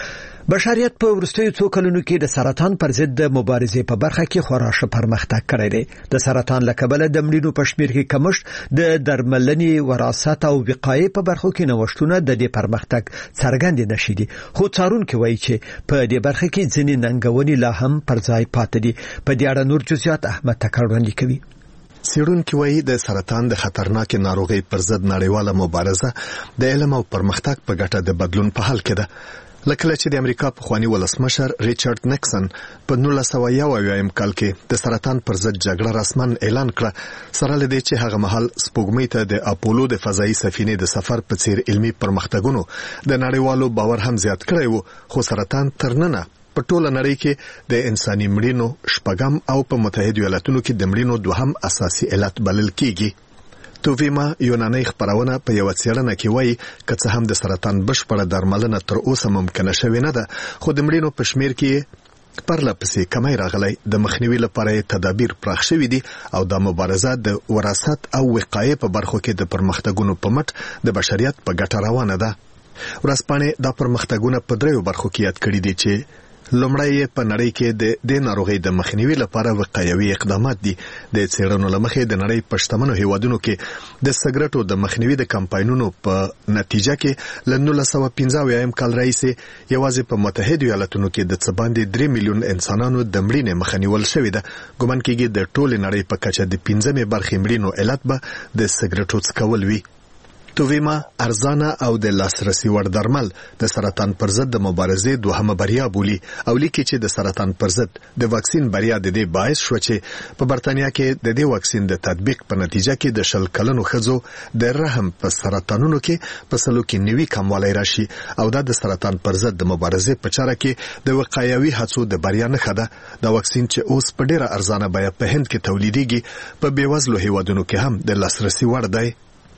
بشریت په ورستیو څو کلونو کې د سرطان پر ضد د مبارزې په برخه کې خورا ښه پرمختګ کړی دی. د سرطان له کبله د مړینو په شمېر کې کمښت، د درملنې، وراثت او وقایې په برخو کې نوښتونه د دې پرمختګ څرګند نشي دي، خو څارونکي وایي چې په دې برخه کې ځینې ننګونې لا هم پر ځای پاتې دي. په دې اړه نور جزئیات احمد تکړه وړاندې کوي. څېړونکي وایي د سرطان د خطرناکې ناروغۍ پر ضد نړیواله مبارزه د علم او پرمختګ په ګټه د بدلون په حال کې ده. لکه چې د امریکا پخوانی ولسمشر ریچارډ نیکسن په نولس سوه یو اویایم کال کې د سرطان پر ضد جګړه رسماً اعلان کړه، سره له دې چې هغه مهال سپوږمۍ ته د اپولو د فضایي سفینې د سفر په څیر علمي پرمختګونو د نړیوالو باور هم زیات کړی وو، خو سرطان تر ننه په ټوله نړۍ کې د انساني مړینو شپږم او په متحده ایالاتونو کې د مړینو دوهم اساسي علت بلل کیږي. توویما یوناني خبرونه په یو څېړنه کې وایي که څه هم د سرطان بشپړه درملنه تر اوسه ممکنه شوې نه ده، خو د مړینو په شمېر کې پرله پسې کمی راغلی. د مخنیوي لپاره تدابیر پراخ شوي دي او د مبارزه د وراثت او وقایې په برخو کې د پرمختګونو په مټ د بشریت په ګټه روانه ده. ورځپاڼې دا پرمختګونه په دریو برخو کې یاد کړي دي چې لومړی په نړۍ کې د د ناروغۍ د مخنیوي لپاره وقایوي اقدامات دي. د څېړنو لمخې د نړۍ په شتمنو هیوادونو کې د سګرټو د مخنیوي د کمپاینونو په نتیجه کې له نولس سوه پنځه اویایم کال راهیسې یوازې په متحده ایالاتونو کې د څه باندې درې میلیون انسانانو د مړینې مخه نیول شوې ده. ګومان کېږي د ټولې نړۍ په کچه د پنځمې برخې مړینو علت به د سګرټو څکول وي. توویما ارزانه او د لاسرسي وړ درمل د سرطان پر ضد د مبارزې دوهمه بریا بولي او لیکي چې د سرطان پر ضد د واکسین بریا د دې باعث شو چې په برتانیا کې د دې واکسین د تطبیق په نتیجه کې د شل کلنو ښځو د رحم په سرطانونو کې په سلو کې نوي کموالی راشي او دا د سرطان پر ضد د مبارزې په چاره کې د وقایوي هڅو د بریا نښه ده. دا واکسین چې اوس په ډیره ارزانه بیه په هند کې تولیدېږي په بیوزلو هیوادونو کې هم د لاسرسي وړ دی.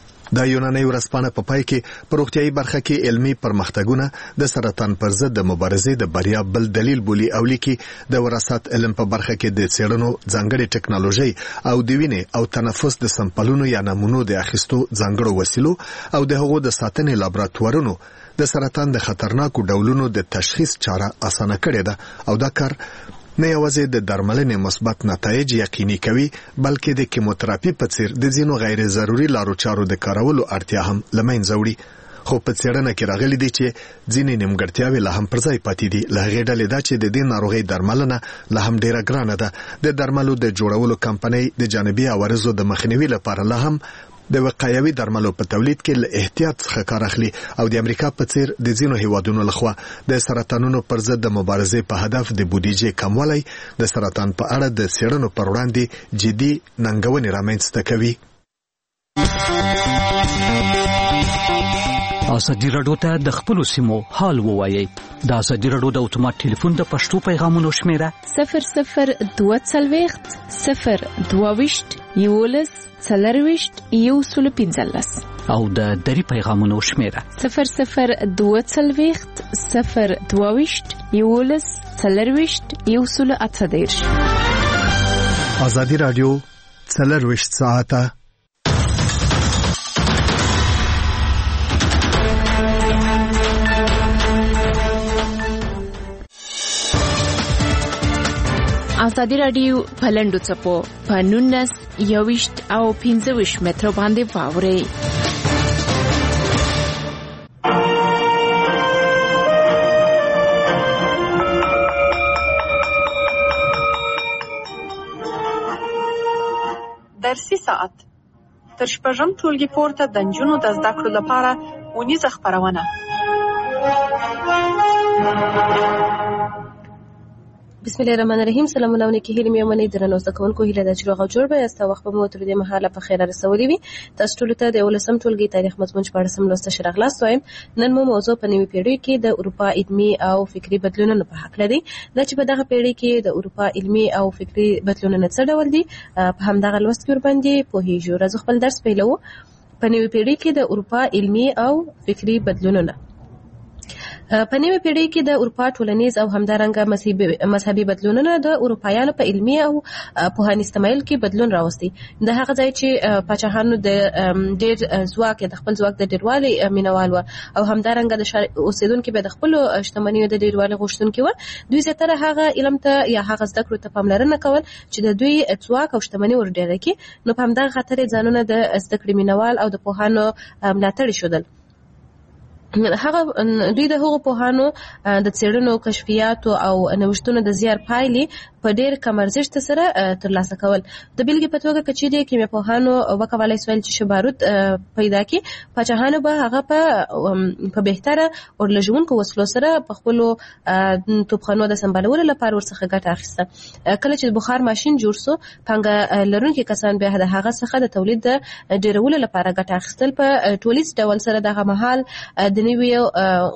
د یوناني ورځپاڼه په پای کې په روغتیايي برخه کې علمي پرمختګونه د سرطان پر ضد د مبارزې د بریا بل دلیل بولي او لیکي د وراثت علم په برخه کې د څېړنو ځانګړې ټکنالوژي او د وینې او تنفس د سمپلونو یا نمونو د اخیستو ځانګړو وسیلو او د هغو د ساتنې لابراتوارونو د سرطان د خطرناکو ډولونو د تشخیص چاره اسانه کړې ده او دا کار نه یوازې د درملنې مثبت نتایج یقیني کوي بلکې د کیموتراپي په څیر د ځینو غیر ضروري لارو چارو د کارولو اړتیا هم له منځه وړي. خو په څېړنه کې راغلي دي چې ځینې نیمګړتیاوې لا هم پر ځای پاتې دي. له هغې ډلې دا چې د دې ناروغۍ درملنه لا هم ډیره ګرانه ده. د درملو د جوړولو کمپنۍ د جانبي عوارضو د مخنیوي لپاره لا هم د وقایوي درملو په تولید کې له احتیاط څخه کار اخلي او د امریکا په څیر د ځینو هیوادونو لخوا د سرطانونو پر ضد د مبارزې په هدف د بودیجې کموالی د سرطان په اړه د څېړنو پر وړاندې جدي ننګونې رامنځته کوي. ازادي راډیو ته د خپل سیمو حال ووایي. د ازادي راډیو د اتومات ټلیفون د پښتو پیغامونو شمیره صفر صفر دوه څلوېښت صفر دوه ویشت یولس څلرویشت یو سل پنځلس او د دری پیغامونو شمیره صفر صفر دوه څلوېښت صفر دوه ویشت یولس څلرویشت یو سل اته دېرش. ازادي راډیو څلرویشت ساعته ازادي راډیو پلندو چپو په نونس یوشت او پنځه ویشت متر باندې واوري. درسي ساعت تر شپږم ټولګي پورته د نجونو د زده کړو لپاره ونیزه خپرونه. بسم الله الرحمن الرحیم. سلامونه علیکم. هیله مې ومنئ درنو زده کوونکو، هیله ده چې روغ او جوړ به یاست. وخت به مو تر دې مهاله په خیر رسولي وي. تاسو ټول ته د ولسم ټولګي تاریخ مضمون شپاړسم لوست شرغلاست وایم. نن مو موضوع په نوې پیړۍ کې د اروپا علمي او فکری بدلونونو په حق لري. دا چې په دغه پیړۍ کې د اروپا علمي او فکری بدلونونه څه ډول دي، په همدغه لوست کې ور باندې پوهیږو. راځو خپل درس پیلوو. په نوې پیړۍ کې د اروپا علمي او فکری بدلونونه. په نوې پیړۍ کې د اروپا ټولنیز او همدارنګه مذهبي بدلونونه د اروپایانو په علمي او پوهنیز تمایل کې بدلون راوستي. د هغه ځای چې پاچاهانو د ډېر ځواک د خپل ځواک د ډېروالي مینوال و او همدارنګه د ښار اوسیدونکي به د خپلو شتمنیو د ډېروالي غوښتونکي و، دوی زیاتره هغه علم ته یا هغه زده کړو ته پاملرنه کول چې د دوی ځواک او شتمني ور ډېره کړي. نو په همدغه خاطر ځانونه د زده کړې مینوال او د پوهانو ملاتړي شودل. هغه دوی د هغو پوهانو د څېړنو، کشفیاتو او نوښتونو د زیار پایلې په ډېر کم ارزښت سره ترلاسه کول. د بیلګې په توګه که چیرې کیمیاپوهانو وکولای سول چې ښه بارود پیدا کړي، پاچاهانو به هغه په په بهتره اورلژونکو وسلو سره په خپلو توپخانو د سمبالولو لپاره ورڅخه ګټه اخیسته. کله چې د بخار ماشین جوړ سو، پانګه لرونکي کسان بیا د هغه څخه د تولید د ډېرولو لپاره ګټه اخیستل. په ټولیز ډول سره دغه مهال د نویو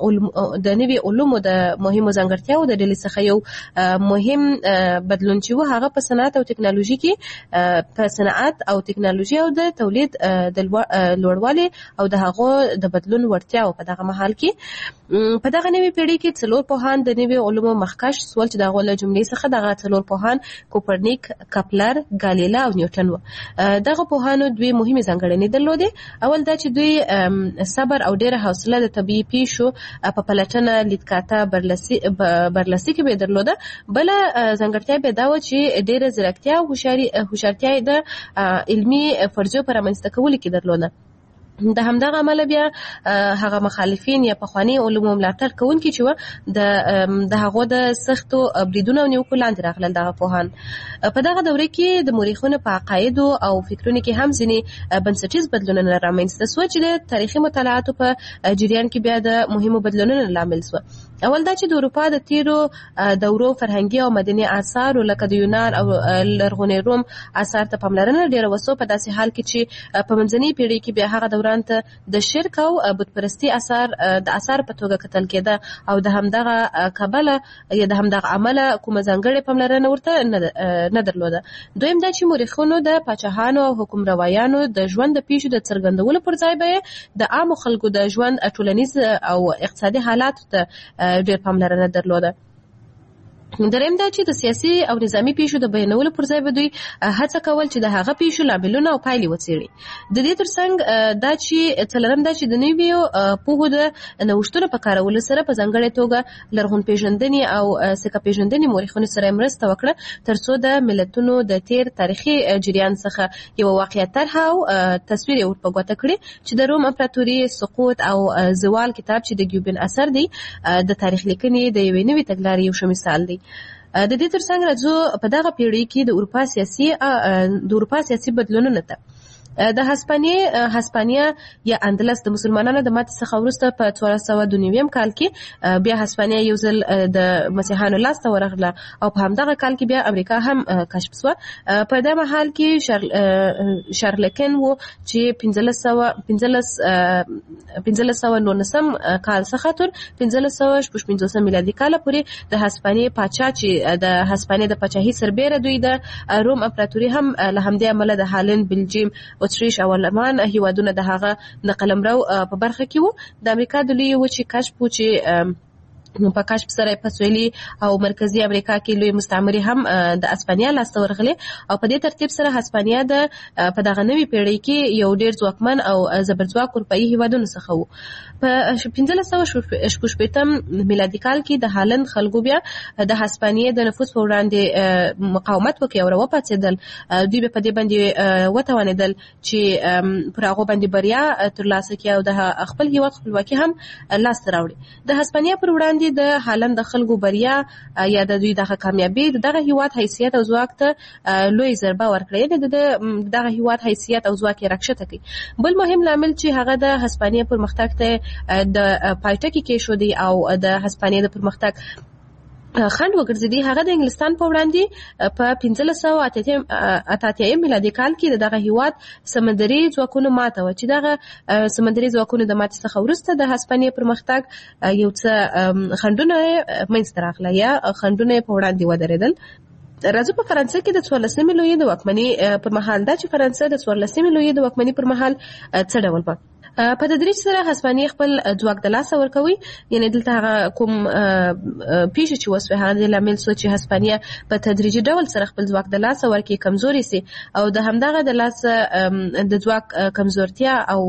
د نوي علومو د مهمو ځانګړتیاو د ډلې څخه یو مهم بدلون چې و هغه په صنعت او ټکنالوژي کې په صنعت او ټکنالوژي او د تولید د لوړوالي او د هغو د بدلون وړتیاو په دغه مهال کې په دغه نوي پیړۍ کې څلور پوهان د نوي علومو مخکش سول چې دغه له جملې څخه دغه څلور پوهان کوپرنیک، کپلر، ګالیله او نیوټن و. دغه پوهانو دوی مهمه ځانګړنې درلودې. اول دا چې دوی صبر او ډېره حوصله د طبيعي پیښو په پلټنه، لیدکاته، برلاسي برلاسي کې به درلوده. بل ځانګړتیا به دا و چې ډېره ځیرکتیا او هوښیارتیا د علمي فرضیو پر رامنځته کولو کې درلوده. د همدغه عمله بیا هغه مخالفین یا پخواني علومو ملاتړ کوونکي چې و د د هغو د سختو بریدونو او نیوکو لاندې راغلل. دغه پوهان په دغه دوره کې د مورخینو په عقایدو او فکرونو کې هم ځینې بنسټیز بدلونونه رامنځته سوه چې د تاریخي مطالعاتو په جریان کې بیا د مهمو بدلونونو لامل سوه. اول دا چې د اروپا د تیرو دورو فرهنګي او مدني آثار لکه د یونان او لرغوني روم آثار ته پاملرنه ډېره وسوه، په داسې حال کې چې په منځنۍ پیړۍ کې بیا هغه دوران ته د شرک او بتپرستی آثار د آثار په توګه کتل کېده او د همدغه کبله یا د همدغه عمله کومه ځانګړې پاملرنه ورته نه درلوده. دویم دا چې مورخینو د پاچاهانو او حکمروایانو د ژوند د پیښو د څرګندولو پر ځای به د عامو خلکو د ژوند ټولنیز او اقتصادي حالاتو ته ډېر پاملرنه درلوده. دریم دا چې د سیاسي او نظامی پیښو د بیانولو پر ځای به دوی هڅه کول چې د هغه پیښو لاملونه او پایلې وڅېړي. د دې ترڅنګ دا چې څلورم دا چې د نویو پوهو د نوښتونو په کارولو سره په ځانګړې توګه لرغون پیژندنې او سکه پیژندنې مورخینو سره مرسته وکړه ترڅو د ملتونو د تیر تاریخي جریان څخه یو واقعیت طرحه او تصویر یې ورپه ګوته کړي چې د روم امپراتوري سقوط او زوال کتاب چې د ګیوبن اثر دی د تاریخ لیکنې د یوې نوې تګلارې یو ښه مثال دی. د دې ترڅنګ راځو په دغه پیړۍ کې د اروپا سیاسي د اروپا سیاسي بدلونونو ته. د هسپانیې هسپانیا یا اندلس د مسلمانانو د ماتې څخه وروسته په څوارلس سوه دوه نوي کال کې بیا هسپانیا یو ځل د مسیحیانو لاس ته ورغله او په همدغه کال کې بیا امریکا هم کشف شوه. په دغه حال کې شارلکن و چې پنځلس سوه پنځلس پنځلس سوه نولسم کال څخه تر پنځلس سوه شپږ پنځوسم میلادي کال پورې د هسپانیې پاچا چې د هسپانیې د پاچاهۍ سربېره دوی د روم امپراتوري هم له همدې امله د هالند، بلجیم، اتریش او آلمان هیوادونه د هغه د قلمرو په برخه کې وو. د امریکا د لوی وچې کشف و چې په کشف سره په سویلي او مرکزی امریکا کې لوی مستعمري هم د اسپانیا لاسته ورغلي او په دې ترتیب سره هسپانیا د په دغه نوي پیړۍ کې یو ډیر ځواکمن او زبرځواک اروپایي هیوادونو څخه وو. په پنځلس سوه شپږ شپېتم میلادي کال کې د هالند خلکو بیا د هسپانیې د نفوذ په وړاندې مقاومت وکړ او راوپاڅېدل. دوی په دې باندې وتوانېدل چې پر هغو باندې بریا ترلاسه کړي او د خپل هیواد خپلواکي هم لاسته راوړي. د هسپانیا پر وړاندې د هالند د خلکو بریا یا د دوی دغه کامیابی دغه هیواد حیثیت او ځواک ته لوی ضربه ورکړې ده. د دغه هیواد حیثیت او ځواک یې راکښته کړي. بل مهم لامل چې هغه د هسپانیې پرمختګ ته د پایټکي کېښودی او د هسپانیې د پرمختګ خنډ وګرځېدی هغه د انګلستان په وړاندې په پنځلس سوه اته اتیا میلادي کال کې دغه هیواد سمندري ځواکونو ماته و چې دغه سمندري ځواکونو د ماتې څخه وروسته د هسپانیې پرمختګ یو څه خنډونه منځته راغله یا خنډونه په وړاندې ودرېدل. راځو په فرانسه کې د څوارلسمې لویې د واکمنۍ پر مهال دا چې فرانسه د څوارلسمې لویې د واکمنۍ پر مهال څه ډول به په تدریج سره هسپانیې خپل ځواک د لاسه ورکوي. یعنی دلته هغه کوم پیښې چې وسوې هغه د لامل سو چې هسپانیه په تدریجي ډول سره خپل ځواک د لاسه ورکړي کمزوري سي او د همدغه د لاسه د ځواک کمزورتیا او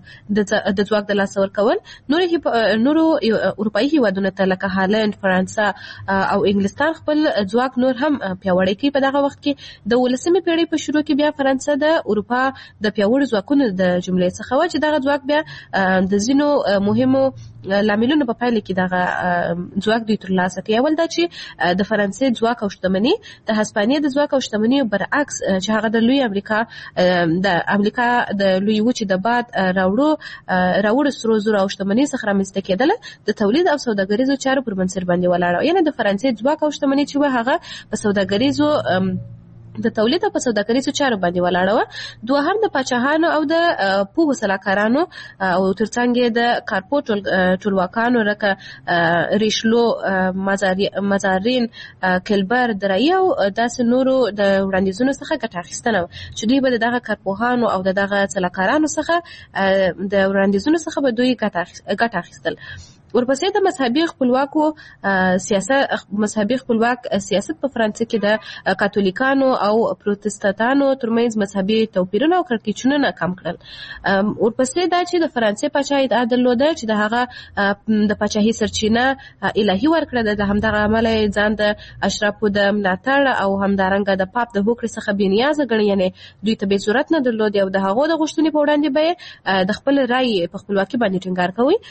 د ځواک د لاسه ورکول نورو نورو اروپایي هیوادونو ته لکه هالند، فرانسه او انګلستان خپل ځواک نور هم پیاوړی کوي. په دغه وخت کې د ولسمې پیړۍ په شروع کې بیا فرانسه د اروپا د پیاوړو ځواکونو د جملې څخه و چې دغه ځواک بیا د ځینو مهمو لاملونو په پایله کې دغه ځواک دوی ترلاسه کوي. اول دا چې د فرانسې ځواک او شتمني د هسپانیې د ځواک او شتمني برعکس چې هغه د لوی امریکا د امریکا د لوی وچې د باد راوړو راوړو سرو زرو او شتمني څخه رامنځته کېدله د تولید او سوداګریزو چارو پر بنسټ باندې ولاړه. یعنی د فرانسې ځواک او شتمني چې و هغه په سوداګریزو د تولید او په سوداګریزو چارو باندې ولاړه و. دوهم د پاچاهانو او د پوهو سلاکارانو او ترڅنګ د کارپو ټولواکانو لکه ریشلو، مازارین، کلبر، درایي او داسې نورو د وړاندیزونو څخه ګټه اخیستنه و چې دوی به د دغه کارپوهانو او د دغه سلاکارانو څخه د وړاندیزونو څخه به دوی ګټه اخیستل. ورپسې د مذهبي خپلواکو سیاست مذهبي خپلواک سیاست په فرانسه کې د کاتولیکانو او پروتستانانو ترمنځ مذهبي توپیرونه او کړکېچونه کم کړل. ورپسې دا چې د فرانسې پاچاهي ادعا درلوده چې د هغه د پاچاهي سرچینه الهي ورکړه د همدغه عمله ځان د اشرافو د ملاتړ او همدارنګه د پاپ د هوکړې څخه بېنیازه ګڼي. یعنی دوی ته بې ضرورت نه درلودې او د هغو د غوښتنې په وړاندې به د خپل رایې په خپلواکي باندې ټینګار کوي.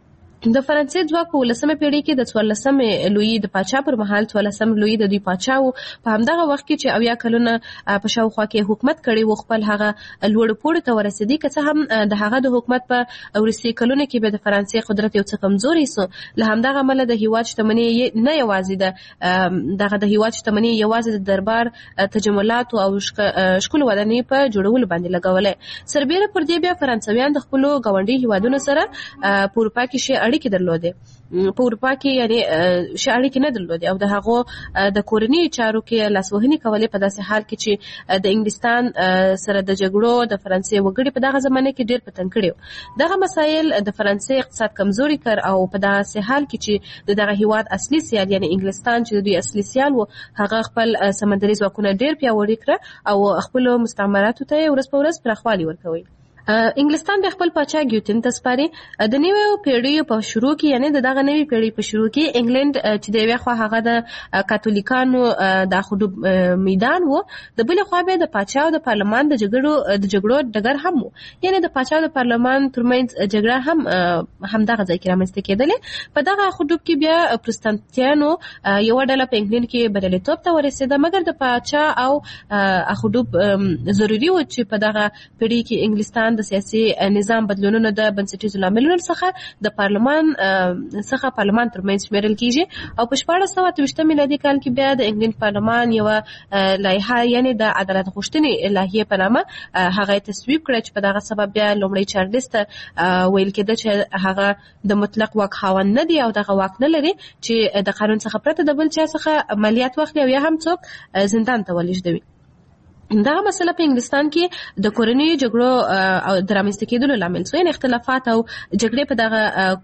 د فرانسې ځواک په ولسمه پیړۍ کې د څوارلسمې لویي د پاچا پر مهال څوارلسم لویي د دوی پاچا و. په همدغه وخت کې چې اویا کلونه په شاوخوا کې حکومت کړی و خپل هغه لوړ پوړ ته ورسېدی که څه هم د هغه د حکومت په وروستي کلونو کې به د فرانسې قدرت یو څه کمزوري سو. له همدغه امله د هیواد شتمني نه یوازې د دغه د هیواد شتمني یوازې د دربار تجملات او شکل ودانۍ په جوړولو باندې لګولې. سربېره پر دې بیا فرانسویان د خپل ګاونډي هیوادونو سره په اروپا کې شي اړیکې درلودې. په اروپا کې یعنی شي اړیکې نه درلودې او د هغو د کورنۍ چارو کې لاسوهنې کولې په داسې حال کې چې د انګلستان سره د جګړو د فرانسې وګړي په دغه زمانه کې ډېر پتنګ کړي. دغه مسایل د فرانسې اقتصاد کمزوري کړ او په داسې حال کې چې د دغه هیواد اصلي سیال یعنی انګلستان چې دوی اصلي سیال و هغه خپل سمندري ځواکونه ډېر پیاوړي کړ او خپل مستعمراتو ته ورځ په ورځ پراخوالی ورکوي. انګلستان د خپل پاچا ګیوتن ته سپاري د نویو پیړیو په شروع کې یعنی د دغه نوی پیړۍ په شروع کې انګلند چې د یوې خوا هغه د کاتولیکانو د خودوب میدان وو د بل خوا به د پاچا او د پارلمان د جګړو د جګړو ډګر هم وو یعنی د پاچا او د پارلمان ترمنځ جګړه هم همدغه ځای کې رامنځته کېدلې په دغه خودوب کې بیا پروتستانتیانو یو ډله په انګلند کې بریالیتوب ته ورسېده مګر د پاچا او خودوب ضروري و چې په دغه پیړۍ کې انګلستان د سیاسي نظام بدلونونو د بنسټیزو لاملونو څخه د پارلمان څخه پارلمان ترمنځ شمیرل کیږي او په شپاړس سوه اته ویشتم میلادي کال کې بیا د انګلند پارلمان یو لایحه یعنی د عدالت غوښتنې لایحه په نامه هغه تصویب کړه چې په دغه سبب بیا لومړی چارلز ته ویل کېده چې هغه د مطلق واک خاوند نه دی او دغه واک نه لري چې د قانون څخه پرته د بل چا څخه مالیات واخلي او یا هم څوک زندان ته ولېږدوي. دغه مسله په انګلستان کې د کورنیو جګړو او د رامنځته کېدلو لامل شو یعنې اختلافات او جګړې په دغه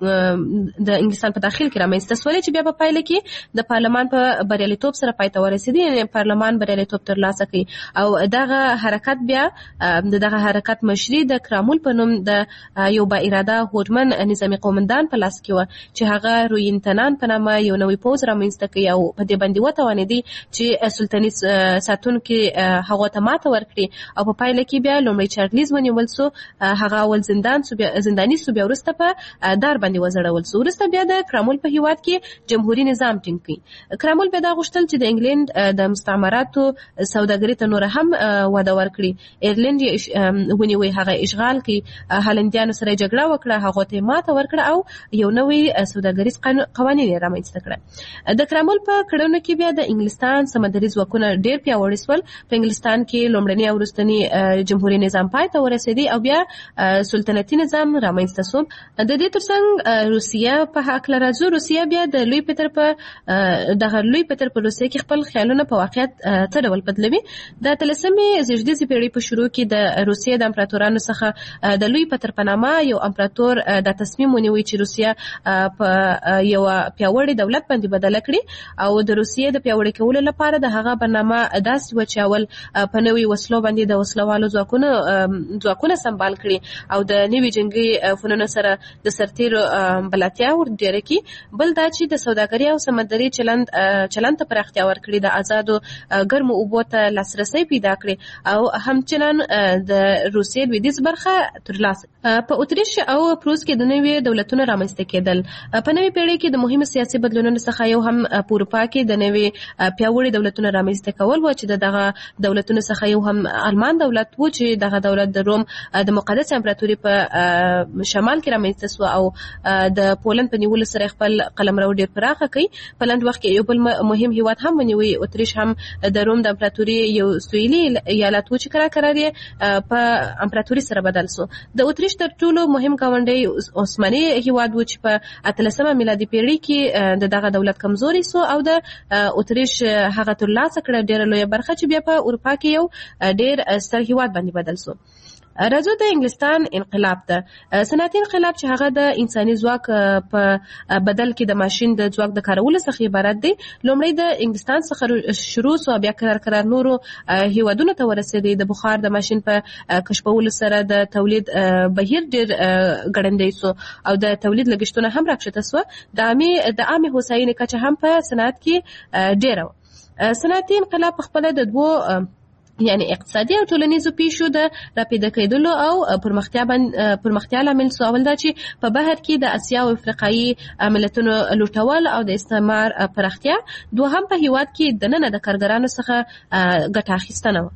د انګلستان په داخل کې رامنځته شولې چې بیا په پایله کې د پارلمان په بریالیتوب سره پای ته ورسېدي یعنې پارلمان بریالیتوب ترلاسه کړي او دغه حرکت بیا د دغه حرکت مشري د کرامول په نوم د یو با اراده هوډمن نظامي قومندان په لاس کې وه چې هغه روینتنان په نامه یو نوی پوځ رامنځته کړي او په دې باندې وتوانېدي چې سلطنتي ساتونکي هغه ماته ورکړي او په پایله کې بیا لومړی چارلز ونیول سو هغه اول زندان سو بیا زنداني سو بیا وروسته په دار باندې وزړول سو وروسته بیا د کرامول په هیواد کې جمهوریت نظام ټینګ کړي. کرامول بیا دا غوښتل چې د انګلند د مستعمراتو سوداګري ته نور هم وده ورکړي. ایرلند یې ونیوي هغه اشغال کړي هالندیانو سره جګړه وکړه هغه ته ماته ورکړه او یو نوی سوداګریز قوانین یې رامنځته کړه. د کرامول په کړنو کې بیا د انګلستان سمندري ځواکونه ډېر پیاوړي شول. په انګلستان کې لومړنی او وروستنی جمهوریت نظام پای ته ورسېدی او بیا سلطنتي نظام رامنځته شو. د دې ترڅنګ روسیه په هکله راځو. روسیه بیا د لوی پتر په دغه لوی پتر په روسیه کې خپل خیالونه په واقعیت څه ډول بدلوي. د اتلسمې زېږدیزې پیړۍ په شروع کې د روسیې د امپراتورانو څخه د لوی پتر په نامه یو امپراتور د تصمیم ونیوي چې روسیه په یو پیاوړي دولت باندې بدله کړي او د روسیې د پیاوړي کولو لپاره د هغه برنامه داسې و چې اول په نوي وسلو باندې د وسلوالو ځواکونه ځواکونه سمبال کړي او د نوي جنگي فنونو سره د سرتیرو بلاتیا ور ډیره کی. بل دا چې د سوداګرۍ او سمندري چلند چلند ته پراختیا ورکړي د آزادو ګرمو اوبو ته لاسرسي پیدا کړي او همچنان د روسیې لویدیځ برخه ترلاسه. په اتریش او پروس کې د نوي دولتونو رامنځته کېدل په نوي پیړۍ کې د مهمو سیاسي بدلونونو څخه یو هم په اروپا کې د نوي پیاوړي دولتونو رامنځته کول و چې دغه دولتونو څخه یو هم آلمان دولت و چې دغه دولت د روم د مقدس امپراتوري په شمال کې رامنځته شو او د پولند په نیولو سره خپل قلمرو ډېر پراخه کړي. په لنډ وخت کې یو بل مهم هیواد هم ونیوي. اتریش هم د روم د امپراتوري یو سویلي ایالت و چې کرا کرا په امپراتوري سره بدل شو. د اتریش تر ټولو مهم ګاونډی عثماني هیواد و چې په اتلسمه میلادي پیړۍ کې د دغه دولت کمزوري شو او د اتریش هغه ترلاسه کړه ډېره لویه برخه چې بیا په اروپا کې یو ډېر ستر هیواد باندې بدل شو. راځو د انګلستان انقلاب ته. صنعتي انقلاب چې هغه د انساني ځواک په بدل کې د ماشين د ځواک د کارولو څخه عبارت دی. لومړی د انګلستان څخه شروع شو بیا کرار کرار نورو هیوادونو ته ورسېدی. د بخار د ماشين په کشفولو سره د تولید بهیر ډېر ګړندی شو او د تولید لګښتونه هم راکښته شو. د عامه د عامه هوساینې کچه هم په صنعت کې ډېره و. صنعتي انقلاب په خپل د دوه یعنی اقتصادي او ټولنیزو پیښو د راپیدا کېدلو او پرمختیا باندې پرمختیا لامل شو. اول دا چې په بهر کې د اسیا او افریقایي ملتونو لوټول او د استعمار پراختیا. دوهم په هیواد کې دننه د کارګرانو څخه ګټه اخیستنه و.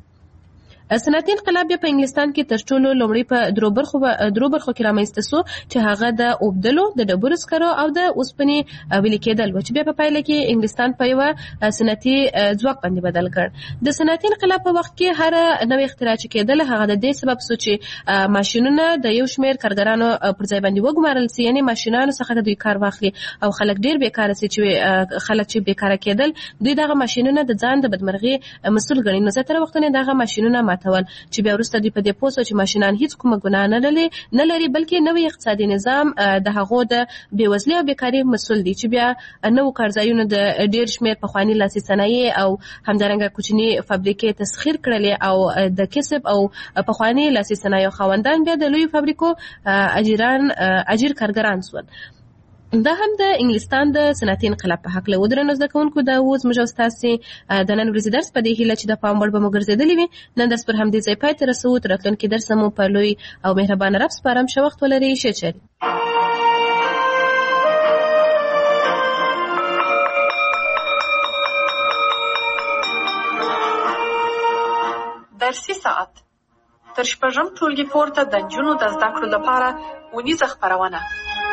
صنعتي انقلاب په انګلستان کې تر ټولو لومړی په درو برخو درو برخو کې رامنځته شو چې هغه د اوبدلو د ډبرو سکرو او د اوسپنې ویلې کېدل و چې بیا په پایله کې انګلستان په یو صنعتي ځواک باندې بدل کړ. د صنعتي انقلاب په وخت کې هر نوې اختراع چې کېدل هغه د دې سبب شو چې ماشینونه د یو شمېر کارګرانو پر ځای باندې وګمارل شي یعنی ماشینانو څخه دوی کار واخلي او خلک ډېر بیکاره شي چې خلک چې بیکاره کېدل دوی دغه ماشینونه د ځان د بدمرغي مسؤل ګڼي. نو زه تر وختونه دغه ماشینونه ماتول چې بیا وروسته دوی په دې پوه شو چې ماشینان هیڅ کومه ګناه نه لري نه لري بلکې نوی اقتصادي نظام د هغو د بېوزلۍ او بیکارۍ مسؤل دي چې بیا نوو کارځایونو د ډېر شمېر پخواني لاسي صنایع او همدارنګه کوچني فابریکې تسخیر کړلې او د کسب او پخواني لاسي صنایعو خاوندان بیا د لویو فابریکو اجیران اجیر کارګران شول. دا هم د انګلستان د صنعتي انقلاب په حق له ودرنو زده کوونکو دا اوس موږ ستاسې د نن ورځې درس په دې هیله چې د پام وړ به مو ګرځېدلی وي نن درس پر همدې ځای پای ته رسوو تر راتلونکي درسه مو په لوی او مهربانه رب سپارم ښه وخت ولرئ ښه چارې. درسي ساعت تر شپږم ټولګي پورته د نجونو د زده کړو لپاره ونیزه خپرونه.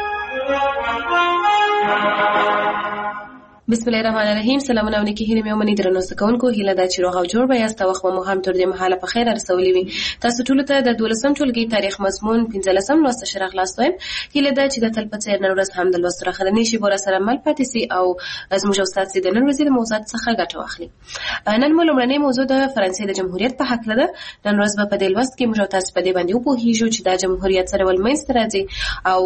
بسم الله الرحمن الرحیم. سلامونه او نیکی هیلې مې ومنئ درنو زده کوونکو. هیله ده چې روغ او جوړ به یاست او وخت مو هم تر دې مهاله په خیر رسولی وي. تاسو ټولو ته د دولسم ټولګي تاریخ مضمون پنځلسم لوست ښه راغلاست وایم. هیله ده چې د تل په څېر نن ورځ هم د لوست راخلنې شي بوره سره مل پاتې سي او زموږ استاد سي د نن ورځې د موضوعات څخه ګټه واخلي. نن مو لومړنۍ موضوع د فرانسې د جمهوریت په حق ده. نن ورځ به په دې لوست کې موږ تاسو په دې باندې وپوهیږو چې دا جمهوریت سره ول منځته راځي او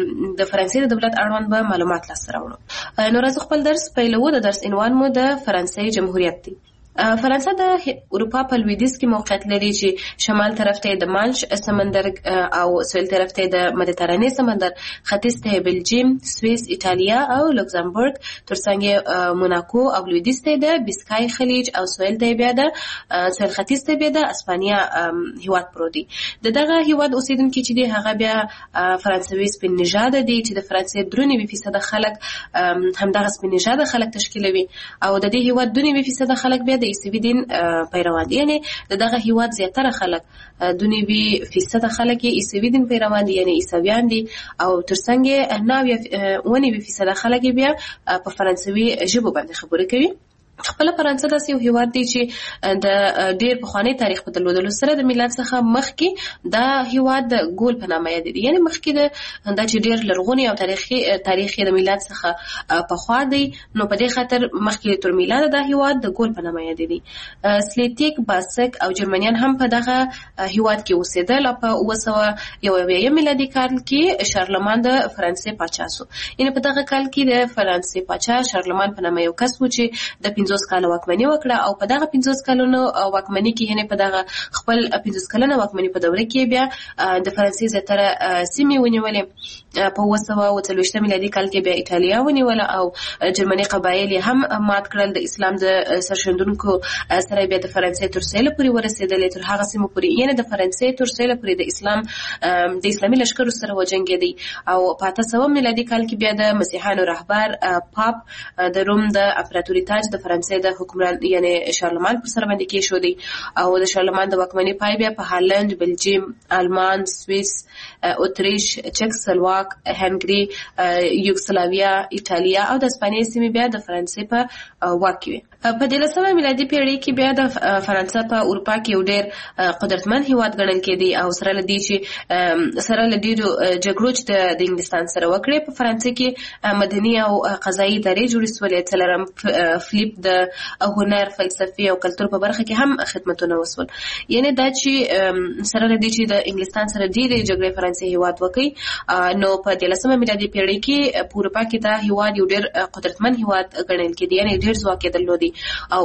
د فرانسې د دولت اړوند به معلومات لاسته راوړو. نو راځو خپل درس پیلوو. د درس عنوان مو د فرانسې جمهوریت دی. فرانسه د اروپا په لویدیځ کې موقعیت لري چې شمال طرف ته د مانش سمندر او سویل طرف ته د مدیترانې سمندر، ختیځ ته بلجیم، سوئیس، ایټالیا او لوکزامبورګ، ترڅنګ موناکو او لویدیځ ته د بیسکای خلیج او سویل ته بیا د سویل ختیځ ته بیا د اسپانیا هیواد پروت دی. د دغه هیواد اوسیدونکي چې دی هغه بیا فرانسوي سپین نژاد دي چې د فرانسې درې نوي فیصده خلک همدغه سپین نژاد خلک تشکیلوي او د دې هیواد دوه نوي فیصده خلک بیا د عیسوي دین پیروان دي. یعنی د دغه هیواد زیاتره خلک دوه نوي فیصده خلک یې عیسوي دین پیروان دي یعنی عیسویان دي او ترڅنګ نوي اوه نوي فیصده خلک بیا په فرانسوي ژبه باندې خبرې کوي. خپل فرانسه داسې یو هیواد دی چې د ډېر پخوانی تاریخ په درلودلو سره د میلاد څخه مخکې دا هیواد د ګول په نامه یادېږي. یعنی مخکې د دا چې ډېر لرغونی او تاریخي تاریخ د میلاد څخه پخوا دی نو په دې خاطر مخکې تر میلاد دا هیواد د ګول په نامه یادېږي. سلیتیک، باسک او جرمنیان هم په دغه هیواد کې اوسېدل او په اوه سوه یو اویایم میلادي کال کې شارلمان د فرانسې پاچا شو. یعنی په دغه کال کې د فرانسې پاچا شارلمان په نامه یو کس و چې د پنځوس کاله واکمني وکړه او په دغه پنځوس کلونو واکمني کې هنه په دغه خپل پنځوس کلنه واکمني په دوره کې بیا د فرانسې زیاتره سیمې ونیولې. په اوه سوه اوه څلوېښتم میلادي کال کې بیا ایټالیا ونیوله او جرمني قبایل هم مات کړل. د اسلام د سرښندونکو سره بیا د فرانسې تر سیله پورې ورسېدلې تر هغه سیمو پورې یعنی د فرانسې تر سیله پورې د اسلام د اسلامي لښکرو سره وجنګېدی او په اته سوه میلادي کال کې بیا د مسیحیانو رهبر پاپ د روم د امپراتوري تاج د فرانسې د حکمران یعنی شارلمان پر سر باندې کې شو دی او د شارلمان د واکمنۍ پای بیا په هالند، بلجیم، آلمان، سوئیس، اتریش، چک سلواک، هنګري، یوګسلاویا، ایټالیا او د اسپانیې سیمې بیا د فرانسې په واک کې وي. په دولسمه میلادي پیړۍ کې بیا د فرانسه په اروپا کې یو ډېر قدرتمن هیواد ګڼل کېدی او سره له دې چې سره له ډېرو جګړو چې د انګلستان سره وکړې په فرانسې کې مدني او قضایي ادارې جوړې شولې. څلورم فلیپ د هنر، فلسفي او کلتور په برخه کې هم خدمتونه وسول. یعنی دا چې سره له دې چې د انګلستان سره ډېرې جګړې فرانسې هیواد وکړي نو په دولسمه میلادي پیړۍ کې په اروپا کې دا هیواد یو ډېر قدرتمن هیواد ګڼل کېدی یعنی ډېر ځواک یې درلود او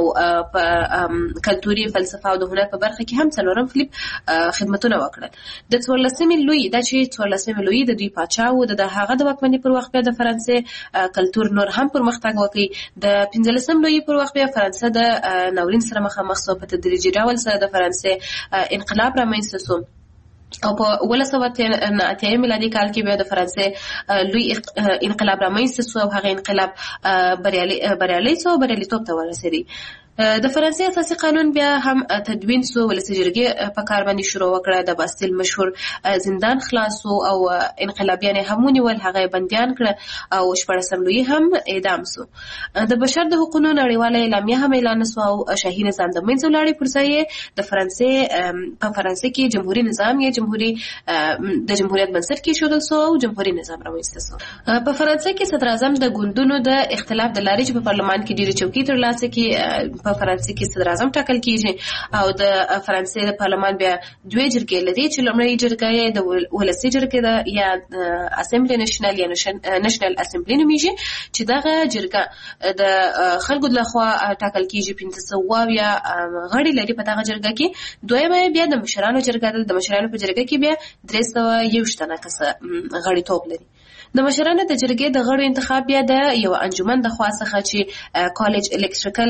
په کلتوري، فلسفه او د هنر په برخه کې هم څلورم فلیپ خدمتونه وکړل. د څوارلسمې لوی دا چې څوارلسمې لوی د دوی پاچا و د هغه د واکمنۍ پر وخت بیا د فرانسې کلتور نور هم پرمختګ وکړي. د پنځلسم لوی پر وخت بیا فرانسه د ناورین سره مخامخ شوه. په تدریجي ډول سره د فرانسې انقلاب رامنځته شو او په اوله سوه اتیایم میلادي کال کې بیا د فرانسې لوی انقلاب رامنځته شو او هغه انقلاب بریالی شو، بریالیتوب ته ورسېدی. د فرانسې اساسي قانون بیا هم تدوین سو، ولسي جرګې په کار باندې شروع وکړه، د باستیل مشهور زندان خلاص او انقلابیان هم ونیول، هغه بندیان کړه او شپاړسم لوی هم اعدام سو. د بشر د حقوقو نړیواله اعلامیه هم اعلان سو او شاهي نظام د منځه ولاړې پر ځای د فرانسې په فرانسې کې جمهوریت نظام یا جمهوری د جمهوریت بنسټ کې شول سو او جمهوریت نظام رامنځته سو. په فرانسې کې صدر اعظم د ګوندونو د اختلاف د لارې په پارلمان کې ډېری چوکۍ ترلاسه کړي په فرانسې کې صدر اعظم ټاکل کیږي او د فرانسې د پارلمان بیا دوه جرګې لري چې لومړی جرګه د ولسي جرګې ده یا اسمبلی نېشنل یا نېشنل اسمبلی نومیږي چې دغه جرګه د خلکو لخوا ټاکل کیږي پنځه سوه یا غړي لري په دغه جرګه کې. دویمه بیا د مشرانو جرګه ده. د مشرانو په جرګه کې بیا درې سوه یوویشت تنه کسه غړي توپ لري. د مشرانو د جرګې د غړو انتخاب بیا د یو انجمن د خوا څخه چې کالج الکتریکل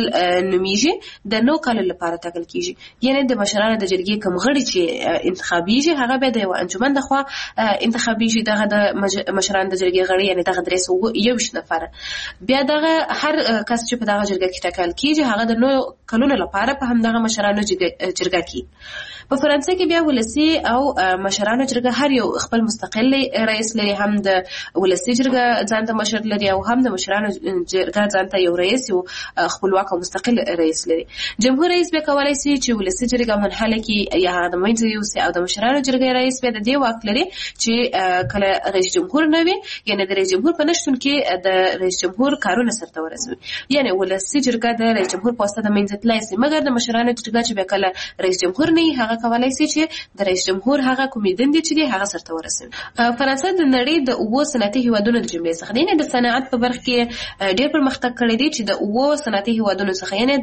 نومیږي د نو کال لپاره ټاکل کیږي. یعنی د مشرانو د جرګې کوم غړي چې انتخابیږي هغه بیا د یو انجمن د خوا انتخابیږي. دغه د مشرانو د جرګې غړي یعنی دغه درې سوه یوویشت نفر بیا دغه هر کس چې په دغه جرګه کې ټاکل کیږي هغه د نو کلونو لپاره په همدغه مشرانو جرګه کې. په فرانسې کې بیا ولسی او مشرانو جرګه هر یو خپل مستقل رئیس لري. هم د ولسی جرګه ځان ته مشر لري او هم د مشرانو جرګه ځان ته یو رئیس او خپلواک او مستقل رئیس لري. جمهور رئیس به کولای شي چې ولسی جرګه منحله کې یا د منځ یو سي او د مشرانو جرګه رئیس به د دې واک لري چې کله رئیس جمهور نه وي یعنی د رئیس جمهور په نشتون کې د رئیس جمهور کارونه سرته ورسوي. یعنی ولسی جرګه د رئیس جمهور پوسټ د منځ تلای شي مګر د مشرانو جرګه چې به کله رئیس جمهور نه هغه کولای شي چې د رئیس جمهور هغه کومې دندې چې دی هغه سرته ورسوي. فرانسه د نړۍ د اوه صنعتي هیوادونو د جملې څخه دی. د صنعت په برخه کې ډېر پرمختګ کړی دی چې د اوه صنعتي هیوادونو څخه یعنی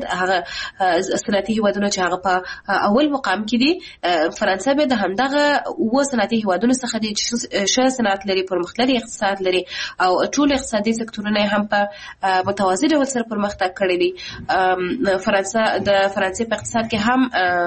هغه صنعتي هیوادونو چې هغه په اول مقام کې دي فرانسه به د همدغه اوه صنعتي هیوادونو څخه دی چې ښه صنعت لري، پرمختللي اقتصاد لري او ټول اقتصادي سکتورونه هم په متوازی ډول سره پرمختګ کړی دي. فرانسه د فرانسې په اقتصاد کې هم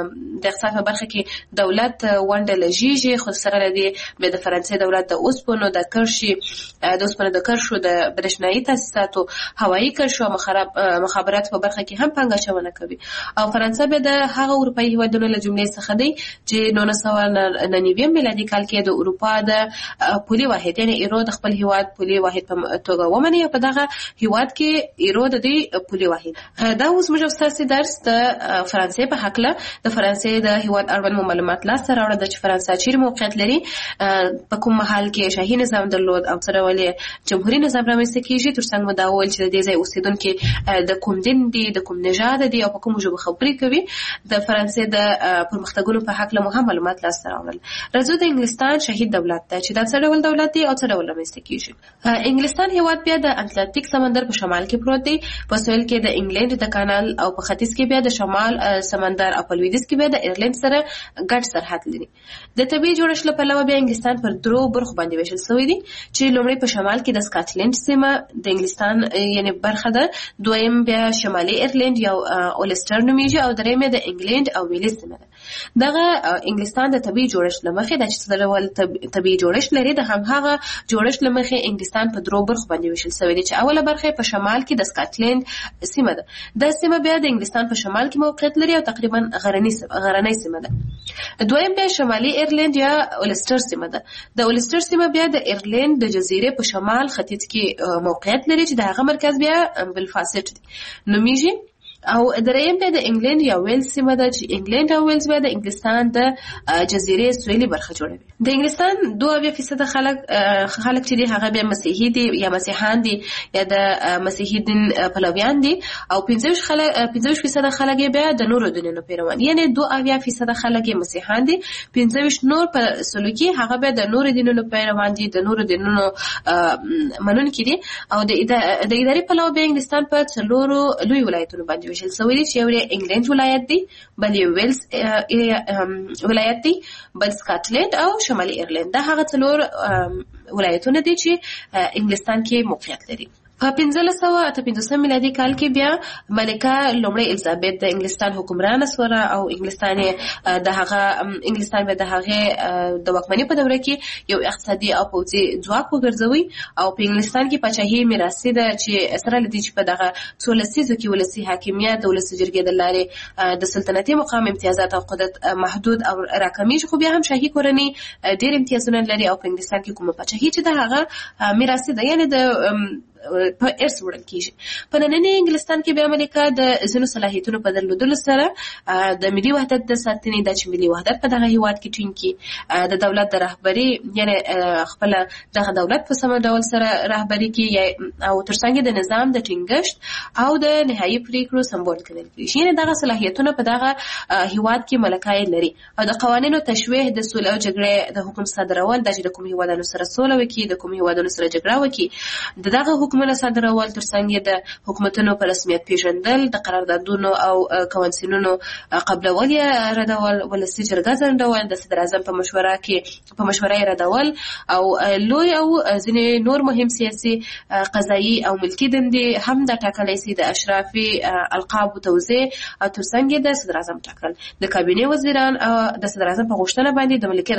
د اقتصاد په برخه کې دولت ونډه لږیږي خو سره لري به د فرانسې دولت د اوسپنو د کرشي د اوسپنو د کرشو د برېښنايي تاسیساتو هوایي کرشو مخابرات په برخه کې هم پانګه اچونه کوي. او فرانسه به د هغه اروپایي هیوادونو له جملې څخه دی چې نولس سوه نهه نوي میلادي کال کې د اروپا د پولي واحد یعنی ایرو د خپل هیواد پولي واحد په توګه ومني او په دغه هیواد کې ایرو د دې پولي واحد. دا اوس موږ تاسو درس د فرانسې په حق له د فرانسې د هیواد اړوند معلومات لاسته راوړل د فرانسې چیرې موقعیت لري، په کوم محل کې شاهي نظام درلود او سره ولې جمهوریت نظام رامنځته کیږي. ترڅنګ مو دا وویل چې د دې ځای اوسیدونکو د کوم دین دي، د کوم نژاد دي او په کوم ژبه خبرې کوي. د فرانسې د پرمختګونو په حق له مهم معلومات لاسته راوړل. راځو د انګلستان شهید دولت ته چې دا څه ډول دولت دی او څه ډول رامنځته کیږي. انګلستان هیواد بیا د اتلانتیک سمندر په شمال کې پروت دی، په سویل کې د انګلند د کانال او په ختیځ کې بیا د شمال سمندر او په لویدیځ کې بیا د ایرلند سره ګډ سرحد لري. د طبيعي جوړښت له پلوه بیا انګلستان پر درو برخو باندې ویشل شوی دی چې لومړی په شمال کې د سکاټلند سیمه د انګلستان یعنی برخه ده، دویم بیا شمالي ایرلند یا اولسټر نومیږي او درېیم د انګلند او ویلز سیمه ده. دغه انګلستان د طبيعي جوړښت لمخې د چې ډول طبيعي جوړښت لري د همغه جوړښت لمخې انګلستان په درو برخو باندې ویشل شوی دی چې اوله برخه په شمال کې د سکاټلند سیمه ده. د سیمه بیا د انګلستان په شمال کې موقعیت لري او تقریبا غرنی غرنی سیمه ده. دویم بیا شمالي ایرلند یا اولسټر سیمه ده. د اولسټر سیمه بیا د ایرلند د جزیرې په شمال ختیځ کې موقعیت لري چې د هغه مرکز بیا بلفاست نومیږي. او درېیم بیا د انګلند یا ویلز سیمه ده چې انګلند او ویلز بیا د انګلستان د جزیرې سویلي برخه جوړوي. د انګلستان دوه اویا فیصده خلک خلک چې دي هغه بیا مسیحي دي یا مسیحان دي یا د مسیحي دین پلویان دي او پنځه ویشت خلک پنځه ویشت فیصده خلک بیا د نورو دینونو پیروان یعنی دوه اویا فیصده خلک مسیحان دي، پنځه ویشت نور په سلوکي هغه بیا د نورو دینونو پیروان دي، د نورو دینونو منونکي دي. او د اداري پلوه بیا انګلستان په څلورو لوی ولایتونو باندې ویشل شوی دی چې یو یې انګلند ولایت دی، بل یې ویلز ولایت دی، بل سکاټلند او شمالي ایرلند. دا هغه څلور ولایتونه دي چې انګلستان کې موقعیت لري. په پنځلس سوه اته پنځوسم میلادي کال کې بیا ملکه لومړی الیزابت د انګلستان حکمرانه شوه او انګلستان د هغه انګلستان به د هغه د واکمنۍ په دوره کې یو اقتصادي او پوځي ځواک وګرځوي او په انګلستان کې پاچاهي میراثي ده چې سره لدی چې په دغه څو لسیزو کې ولسی حاکمیت د ولسی جرګې د لارې د سلطنتي مقام امتیازات او قدرت محدود او راکمیږي، خو بیا هم شاهي کورنۍ ډېر امتیازونه لري او په انګلستان کې کومه پاچاهي چې د هغه میراثي ده یعنی د په ارث وړل کیږي. په ننني انګلستان کې بیا ملکه د ځینو صلاحیتونو په درلودلو سره د ملي وحدت د ساتنې د چې ملي وحدت په دغه هیواد کې ټینګ کی، د دولت د رهبری یعنی خپل دغه دولت په سم ډول سره رهبری کی او ترڅنګ د نظام د ټینګښت او د نهایی پریکړو سمبول کېدل کیږي. یعنی دغه صلاحیتونه په دغه هیواد کې ملکای لري او د قوانینو تشویح د سولې او جګړې د حکم صادرول د چې د کوم هیوادونو سره سوله وکړي، د کوم هیوادونو سره جګړه وکړي، دغه حکومتونو صادرول ترڅنګ د حکومتونو په رسمیت پیژندل، د قراردادونو او کنوانسیونونو قبلول یا ردول، ولسي جرګه ځنډول، د صدر اعظم په مشوره کې په مشوره یې ردول او لوی او ځینې نور مهم سیاسي قضایي او ملکي دندې هم د ټاکلای سي د اشرافي القاب توزیع او ترڅنګ د صدر اعظم ټاکل، د کابینې وزیران او د صدر اعظم په غوښتنه باندې د ملکیت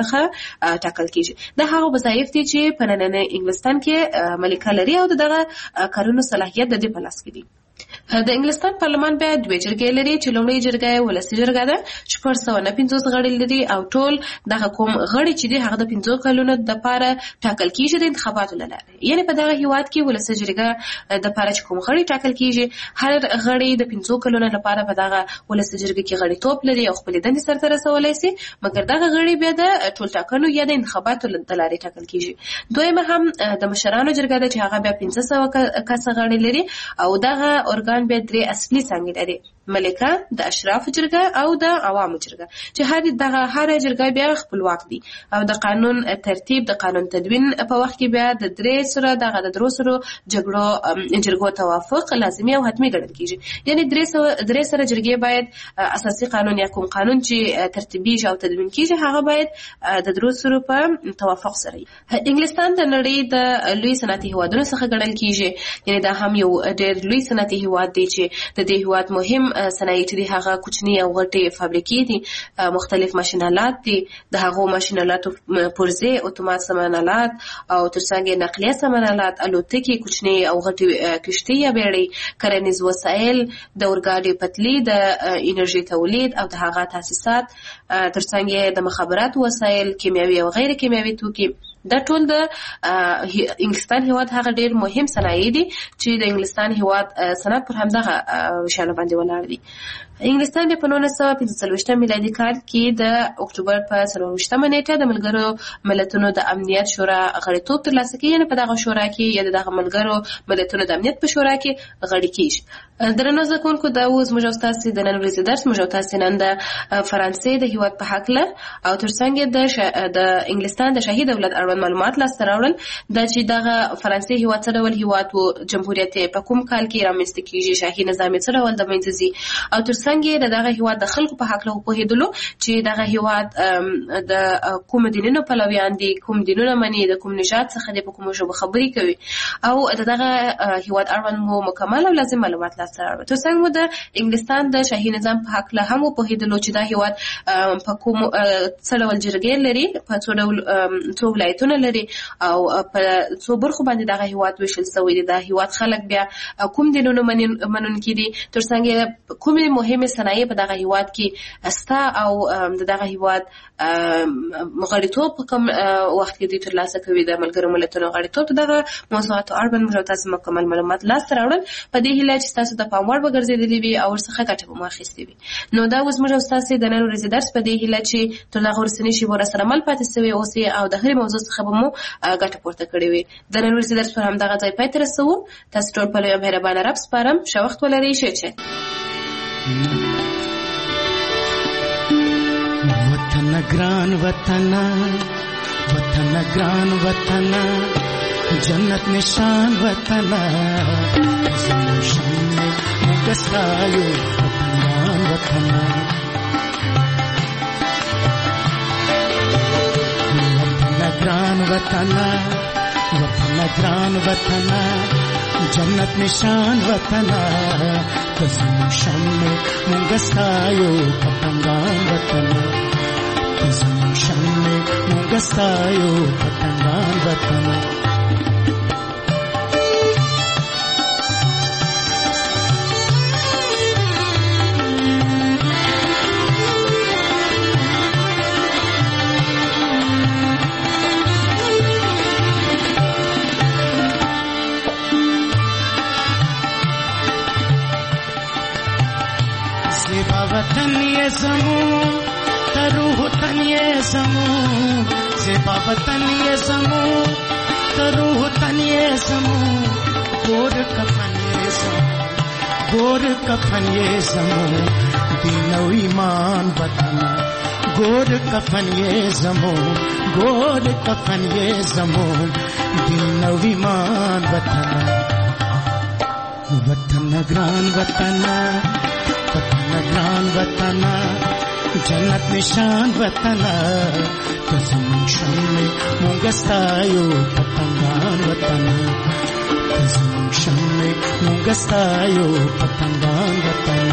خاصه ټاکل کیږي. د هغه وظایف دي چې په ننني انګلستان کې ملکه لري او دغه کارونو صلاحیت د دې په لاس کې دي. د انګلستان پارلمان بیا دوه جرګې لري چې لومړی جرګه ولسي جرګه ده چې پر څو نه پنځوس غړي لري او ټول دغه کوم غړي چې دي هغه د پنځو کلونو د لپاره ټاکل کیږي د انتخاباتو لاره. یعنی په دغه هیواد کې ولسي جرګه د لپاره چې کوم غړي ټاکل کیږي هر غړي د پنځو کلونو لپاره په دغه ولسي جرګه کې غړي توپ لري او خپل دندې سرته رسولای شي، مګر دغه غړي بیا د ټول ټاکنو یا د انتخاباتو لاره ټاکل کیږي. دویمه هم د مشرانو جرګه ده چې هغه بیا پنځه سوه کسه غړي لري او دغه ارګان بیا درې اصلي څانګې لري، ملکه، د اشراف جرګه او د عوامو جرګه چې هر دغه هر جرګه بیا خپلواک دي او د قانون ترتیب د قانون تدوین په وخت کې بیا د درې سره دغه د درو سره جګړو جرګو توافق لازمي او حتمي ګڼل کیږي. یعنی درې سره درې سره جرګې باید اساسي قانون یا کوم قانون چې ترتیبي او تدوین کیږي هغه باید د درو سره په توافق سره. انګلستان د نړۍ د لوی صنعتي هیوادونو څخه ګڼل کیږي، یعنی دا هم یو ډېر لوی صنعتي هیواد دی چې د دې هیواد مهم صنایع چې دي هغه کوچني او غټي فابریکې دي، مختلف ماشینالات دي، د هغو ماشینالاتو پرزې اتومات سامانالات او ترڅنګ نقلیه سامانالات، الوتکې، کوچني او غټي کشتۍ یا بیړۍ، کرنیز وسایل، د اورګاډي پټلۍ، د انرژي تولید او د هغه تاسیسات، ترڅنګ د مخابرات وسایل، کیمیاوي او غیر کیمیاوي توکي. دا ټول د انګلستان هیواد هغه ډیر مهم صنایع دي چې د انګلستان هیواد صنعت پر همدغه شان باندې ولاړ دي. انګلستان په نولس سوه پنځه څلوېښتم میلادي کال کې د اکتوبر په څلرویشتمه نیټه د ملګرو ملتونو د امنیت شورا غړیتوب ترلاسه کوي، یعنې په دغه شورا کې یا دغه ملګرو ملتونو د امنیت په شورا کې غړي کیږي. درنو زده کوونکو، دا اوس موږ او تاسو د نن ورځې درس موږ او تاسو نن د فرانسې د هیواد په هکله او ترڅنګ د د انګلستان د شاهي دولت اړوند معلومات لاسته راوړل، دا چې دغه فرانسې هیواد څه ډول هیواد و، جمهوریت په کوم کال کې رامنځته کیږي، شاهي نظام څه ډول د منځه ځي او ترڅنګ د دغه هیواد د خلکو په حق له پوهېدلو چې دغه هیواد د کوم دینونو پلویان دي، کوم دینونه مني، د کوم نژاد څخه دي، په کومو ژبو خبرې کوي او د دغه هیواد اړوند مو مکمل او لازم معلومات لاسته راوړل. ترڅنګ مو د انګلستان د شاهي نظام په حق له هم پوهېدلو چې دا هیواد په کوم څه ډول جرګې لري، په څو ډول څو ولایتونه لري او په څو برخو باندې دغه هیواد ویشل شوی دی، دا هیواد خلک بیا کوم دینونو منونکي دي، ترڅنګ کومې مهمې صنایع په دغه هیواد کې استا او دغه هیواد غړیتوب په کوم وخت کې د ترلاسه کوي د ملګرو ملتونو غړیتوب. دغه موضوعات اړوند موږ تاسو مکمل معلومات لاسته راوړل په دې هیله چې تاسو د پام وړ وګرځېدلې وي او ورڅخه ګټه به مو اخیستې وي. نو دا اوس موږ تاسو د نن ورځې درس په دې هیله چې تر هغه ورسنی شي ور سره مل پاتې سوي اوسې او د هرې موضوع څخه به مو ګټه پورته کړې وي. د نن ورځې درس پر همدغه ځای پای ته رسوو. تاسو ټول په لوی مهربانه رب سپارم. ښه وخت ولرئ. ښه چې وطن گران وطن وطن گران وطن جنت نشان وطن زموشن مگستایو وطن وطن وطن گران وطن وطن گران وطن جنت نشان وطن زموشن مگستایو پتنگان وطن زموشن مگستایو پتنگان وطن वतन ये ज़मूं तरूह तन ये ज़मूं ज़ेबा वतन ये ज़मूं तरूह तन ये ज़मूं गोर कफन ये ज़मूं गोर कफन ये ज़मूं दीनो ईमान वतन गोर कफन ये ज़मूं गोर कफन ये ज़मूं दीनो ईमान वतन वतन ग्रान वतन वतन ग्रान वतन जन्नत निशान वतन कज़मूं शम्मे मुंगस्तायो पतंगान वतन कज़मूं शम्मे मुंगस्तायो पतंगान वतन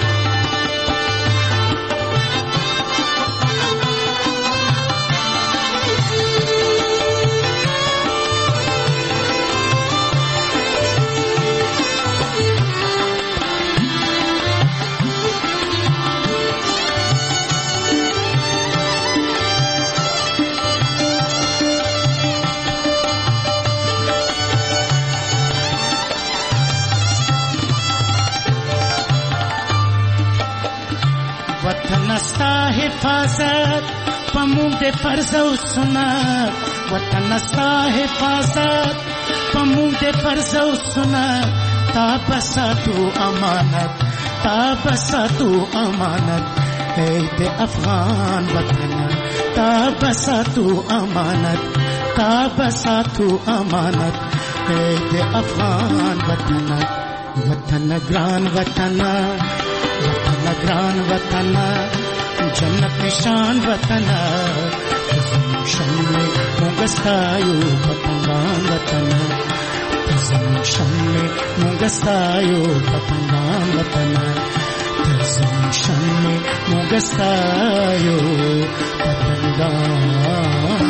हिफाजत पमुंडे फर्ज सुन्नत वतन सा हिफाजत पमुंडे फर्ज सुन्नत ताबसा तू अमानत ताबसा तू अमानत ऐ दे अफगान वतन ताबसा तू अमानत ताबसा तू अमानत ऐ दे अफगान वतन वतन ग्रान वतन वतन ग्रान वतन जन्नत निशान वतन कज़मूं शम्मे मुंगस्तायो पतंगान वतन कज़मूं शम्मे मुंगस्तायो पतंगान वतन कज़मूं शम्मे मुंगस्तायो पतंगान